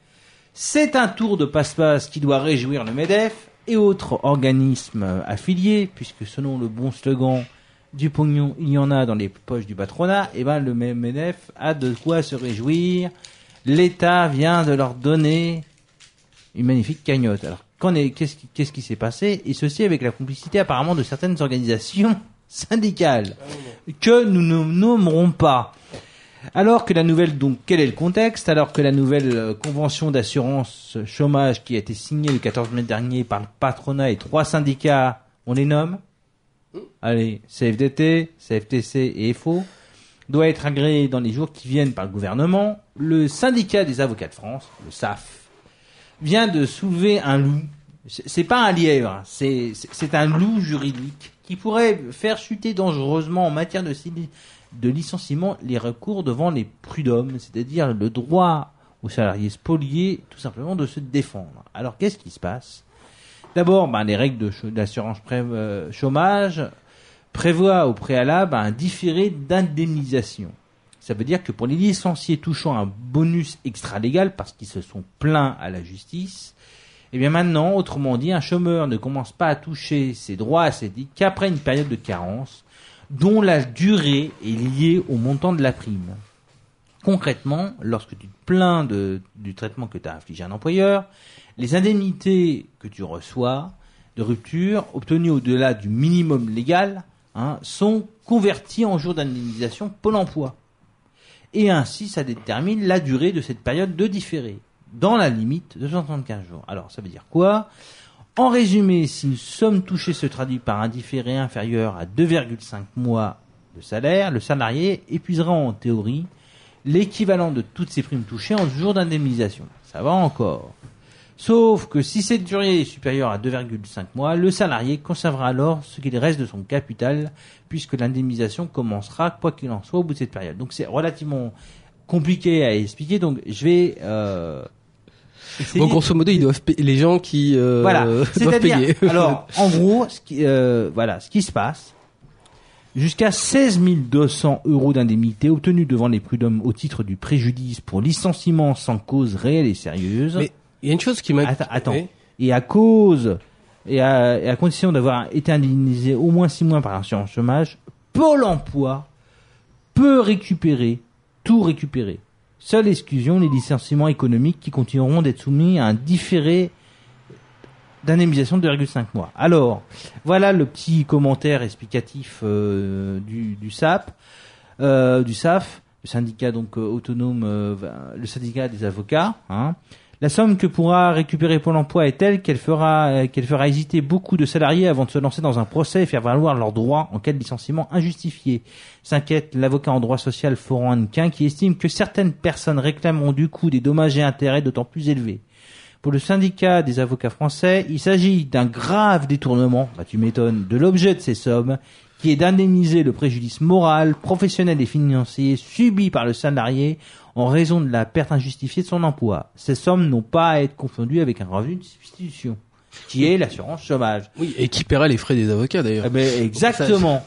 c'est un tour de passe-passe qui doit réjouir le MEDEF et autres organismes affiliés, puisque selon le bon slogan du pognon, il y en a dans les poches du patronat, et ben le MEDEF a de quoi se réjouir. L'État vient de leur donner une magnifique cagnotte. Alors, qu'est-ce qui s'est passé? Et ceci avec la complicité apparemment de certaines organisations syndicales que nous ne nommerons pas. Alors que la nouvelle, donc quel est le contexte? Alors que la nouvelle convention d'assurance chômage qui a été signée le 14 mai dernier par le patronat et 3 syndicats, on les nomme? Allez, CFDT, CFTC et FO, doit être agréée dans les jours qui viennent par le gouvernement. Le syndicat des avocats de France, le SAF, vient de soulever un loup. C'est pas un lièvre, c'est un loup juridique qui pourrait faire chuter dangereusement en matière de licenciement les recours devant les prud'hommes, c'est-à-dire le droit aux salariés spoliés tout simplement de se défendre. Alors qu'est-ce qui se passe? D'abord, les règles d'assurance chômage prévoient au préalable un différé d'indemnisation. Ça veut dire que pour les licenciés touchant un bonus extra-légal parce qu'ils se sont plaints à la justice, eh bien maintenant, autrement dit, un chômeur ne commence pas à toucher ses droits à CDI qu'après une période de carence dont la durée est liée au montant de la prime. Concrètement, lorsque tu te plains du traitement que tu as infligé à un employeur, les indemnités que tu reçois de rupture, obtenues au-delà du minimum légal, sont converties en jours d'indemnisation Pôle emploi. Et ainsi, ça détermine la durée de cette période de différé, dans la limite de 175 jours. Alors, ça veut dire quoi? En résumé, si une somme touchée se traduit par un différé inférieur à 2,5 mois de salaire, le salarié épuisera en théorie l'équivalent de toutes ses primes touchées en jours d'indemnisation. Ça va encore. Sauf que si cette durée est supérieure à 2,5 mois, le salarié conservera alors ce qu'il reste de son capital, puisque l'indemnisation commencera, quoi qu'il en soit, au bout de cette période. Donc c'est relativement compliqué à expliquer, donc je vais... Bon, grosso modo, ils doivent payer, les gens qui doivent payer. Alors, en gros, ce qui se passe, jusqu'à 16 200 € d'indemnité obtenus devant les prud'hommes au titre du préjudice pour licenciement sans cause réelle et sérieuse. Mais il y a une chose qui m'a... Attends. Et à condition d'avoir été indemnisé au moins 6 mois par l'assurance chômage, Pôle emploi peut tout récupérer. Seule exclusion, les licenciements économiques qui continueront d'être soumis à un différé d'indemnisation de 2,5 mois. Alors, voilà le petit commentaire explicatif du SAF, le syndicat donc autonome, le syndicat des avocats. La somme que pourra récupérer Pôle emploi est telle qu'elle fera hésiter beaucoup de salariés avant de se lancer dans un procès et faire valoir leurs droits en cas de licenciement injustifié. S'inquiète l'avocat en droit social Florent Hannequin qui estime que certaines personnes réclameront du coup des dommages et intérêts d'autant plus élevés. Pour le syndicat des avocats français, il s'agit d'un grave détournement, tu m'étonnes, de l'objet de ces sommes, qui est d'indemniser le préjudice moral, professionnel et financier subi par le salarié en raison de la perte injustifiée de son emploi. Ces sommes n'ont pas à être confondues avec un revenu de substitution, qui est l'assurance chômage. Oui, et qui paiera les frais des avocats d'ailleurs. Exactement.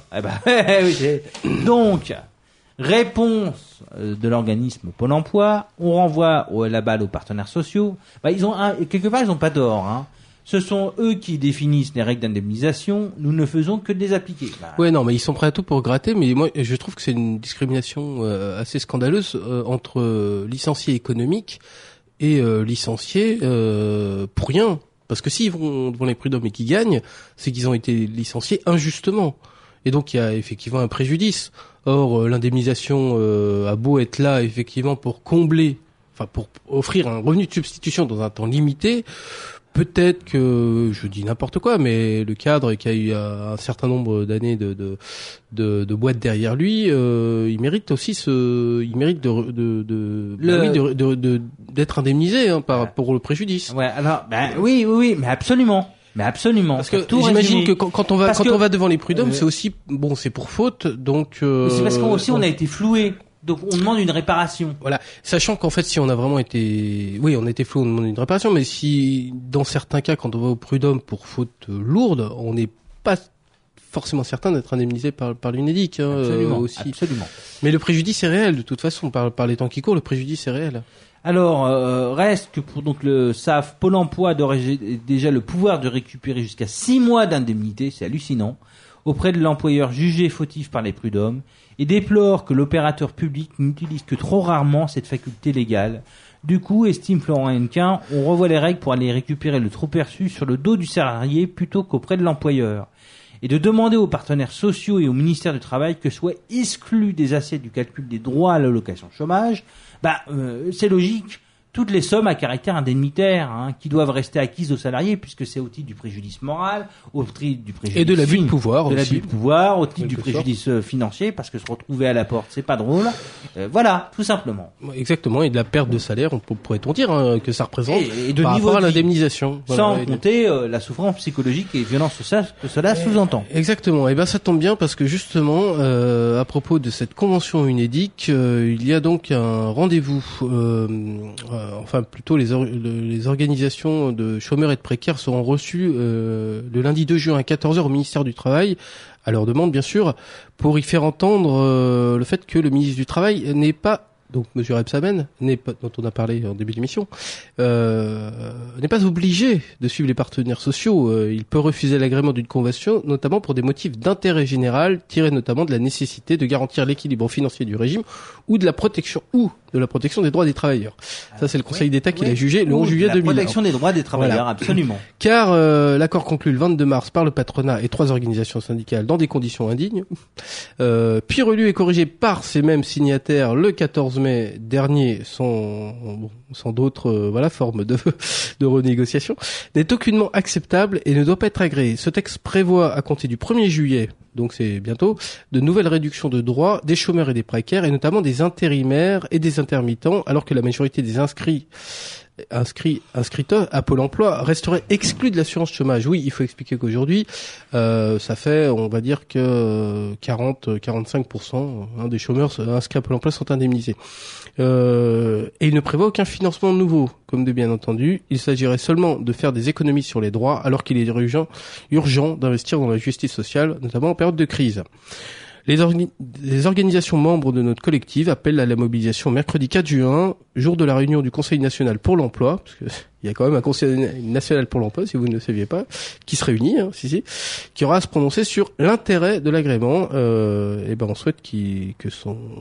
Donc, réponse de l'organisme Pôle emploi, on renvoie la balle aux partenaires sociaux. Quelque part, ils n'ont pas tort. Ce sont eux qui définissent les règles d'indemnisation. Nous ne faisons que de les appliquer. Ouais, non, mais ils sont prêts à tout pour gratter. Mais moi, je trouve que c'est une discrimination assez scandaleuse entre licenciés économiques et licenciés pour rien. Parce que s'ils vont devant les prud'hommes et qu'ils gagnent, c'est qu'ils ont été licenciés injustement. Et donc, il y a effectivement un préjudice. Or, l'indemnisation a beau être là, effectivement, pour combler, pour offrir un revenu de substitution dans un temps limité. Peut-être que, je dis n'importe quoi, mais le cadre qui a eu un certain nombre d'années de boîtes derrière lui, il mérite aussi d'être indemnisé pour le préjudice. Ouais, alors oui, mais absolument. Parce que j'imagine que quand on va devant les prud'hommes, c'est aussi c'est pour faute, donc c'est parce qu'aussi on a été floué. Donc on demande une réparation. Voilà, sachant qu'en fait si on a vraiment été on a été flou, on demande une réparation, mais si dans certains cas quand on va au prud'homme pour faute lourde, on n'est pas forcément certain d'être indemnisé par l'UNEDIC, hein, Absolument, aussi. absolument. Mais le préjudice est réel, de toute façon, par les temps qui courent, le préjudice est réel. Alors, reste que pour donc le SAF, Pôle emploi a déjà le pouvoir de récupérer jusqu'à 6 mois d'indemnité, c'est hallucinant, auprès de l'employeur jugé fautif par les prud'hommes, et déplore que l'opérateur public n'utilise que trop rarement cette faculté légale. Du coup, estime Florent Hennequin, on revoit les règles pour aller récupérer le trop perçu sur le dos du salarié plutôt qu'auprès de l'employeur. Et de demander aux partenaires sociaux et au ministère du Travail que soient exclus des assiettes du calcul des droits à l'allocation chômage, c'est logique. Toutes les sommes à caractère indemnitaire, qui doivent rester acquises aux salariés, puisque c'est au titre du préjudice moral, au titre du préjudice Et de l'abus de pouvoir aussi. l'abus de pouvoir, au titre du Quelque préjudice financier, parce que se retrouver à la porte, c'est pas drôle. Voilà, tout simplement. Exactement, et de la perte de salaire, pourrait-on dire, que ça représente Et de par niveau rapport à de vie. l'indemnisation. Sans Voilà, compter la souffrance psychologique et violence sociale que cela sous-entend. Exactement. Et ben ça tombe bien parce que justement, à propos de cette convention UNEDIC, il y a donc un rendez-vous. Enfin, plutôt les organisations de chômeurs et de précaires seront reçues le lundi 2 juin à 14h au ministère du Travail, à leur demande bien sûr, pour y faire entendre le fait que le ministre du Travail n'est pas, donc Monsieur Rebsamen, dont on a parlé en début d'émission, n'est pas obligé de suivre les partenaires sociaux. Il peut refuser l'agrément d'une convention, notamment pour des motifs d'intérêt général, tirés notamment de la nécessité de garantir l'équilibre financier du régime ou de la protection des droits des travailleurs. Ça, c'est le Conseil d'État qui l'a jugé le 11 juillet 2000. La protection des droits des travailleurs, Voilà. absolument. Car l'accord conclu le 22 mars par le patronat et 3 organisations syndicales dans des conditions indignes, puis relu et corrigé par ces mêmes signataires le 14 mai dernier, sans d'autres formes de renégociation, n'est aucunement acceptable et ne doit pas être agréé. Ce texte prévoit, à compter du 1er juillet, donc c'est bientôt, de nouvelles réductions de droits des chômeurs et des précaires, et notamment des intérimaires et des intermittents, alors que la majorité des inscrits à Pôle emploi resteraient exclus de l'assurance chômage. Oui, il faut expliquer qu'aujourd'hui, ça fait, on va dire que 40-45% des chômeurs inscrits à Pôle emploi sont indemnisés. Et il ne prévoit aucun financement nouveau, comme de bien entendu. Il s'agirait seulement de faire des économies sur les droits, alors qu'il est urgent d'investir dans la justice sociale, notamment en période de crise. Les organisations membres de notre collectif appellent à la mobilisation mercredi 4 juin, jour de la réunion du Conseil national pour l'emploi, parce que il y a quand même un Conseil national pour l'emploi, si vous ne le saviez pas, qui se réunit, qui aura à se prononcer sur l'intérêt de l'agrément. Et on souhaite que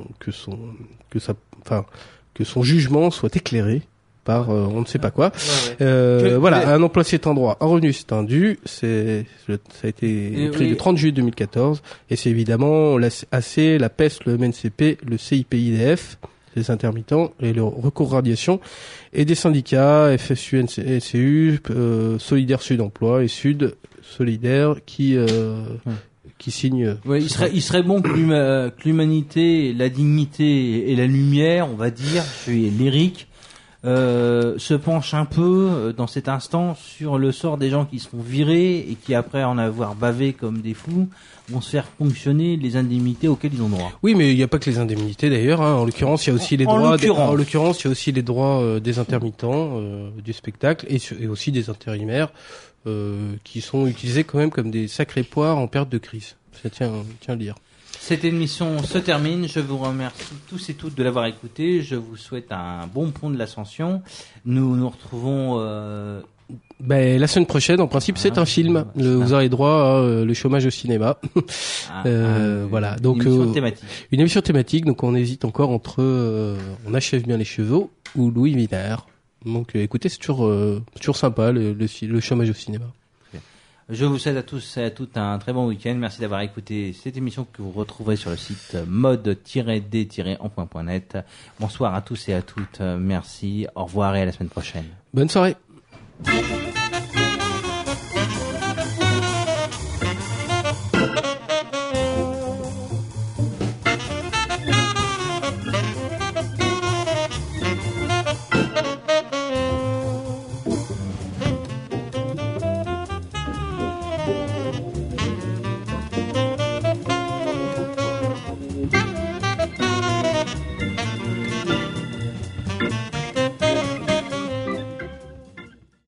son jugement soit éclairé par on ne sait pas quoi. Un emploi c'est un droit, un revenu c'est un dû. Ça a été écrit le 30 juillet 2014, et c'est évidemment l'AC, la PES, le MNCP, le CIPIDF, les intermittents et le recours radiation, et des syndicats FSU, NCU, Solidaire Sud Emploi et Sud Solidaire qui signent. Ouais, il serait bon que l'humanité, la dignité et la lumière, on va dire, je suis lyrique, se penche un peu dans cet instant sur le sort des gens qui se font virer et qui, après en avoir bavé comme des fous, vont se faire fonctionner les indemnités auxquelles ils ont droit. Oui, mais il n'y a pas que les indemnités d'ailleurs. En l'occurrence, il y a aussi les droits. En l'occurrence, il y a aussi les droits des intermittents du spectacle et aussi des intérimaires qui sont utilisés quand même comme des sacrés poires en période de crise. Ça tient à le dire. Cette émission se termine. Je vous remercie tous et toutes de l'avoir écouté. Je vous souhaite un bon pont de l'Ascension. Nous nous retrouvons la semaine prochaine. En principe, c'est un film. Vous aurez droit à le chômage au cinéma. Voilà. Donc une émission thématique. Donc on hésite encore entre On achève bien les chevaux ou Louis Wiener. Donc écoutez, c'est toujours sympa le chômage au cinéma. Je vous souhaite à tous et à toutes un très bon week-end. Merci d'avoir écouté cette émission que vous retrouverez sur le site mode-d-en.net. Bonsoir à tous et à toutes. Merci. Au revoir et à la semaine prochaine. Bonne soirée.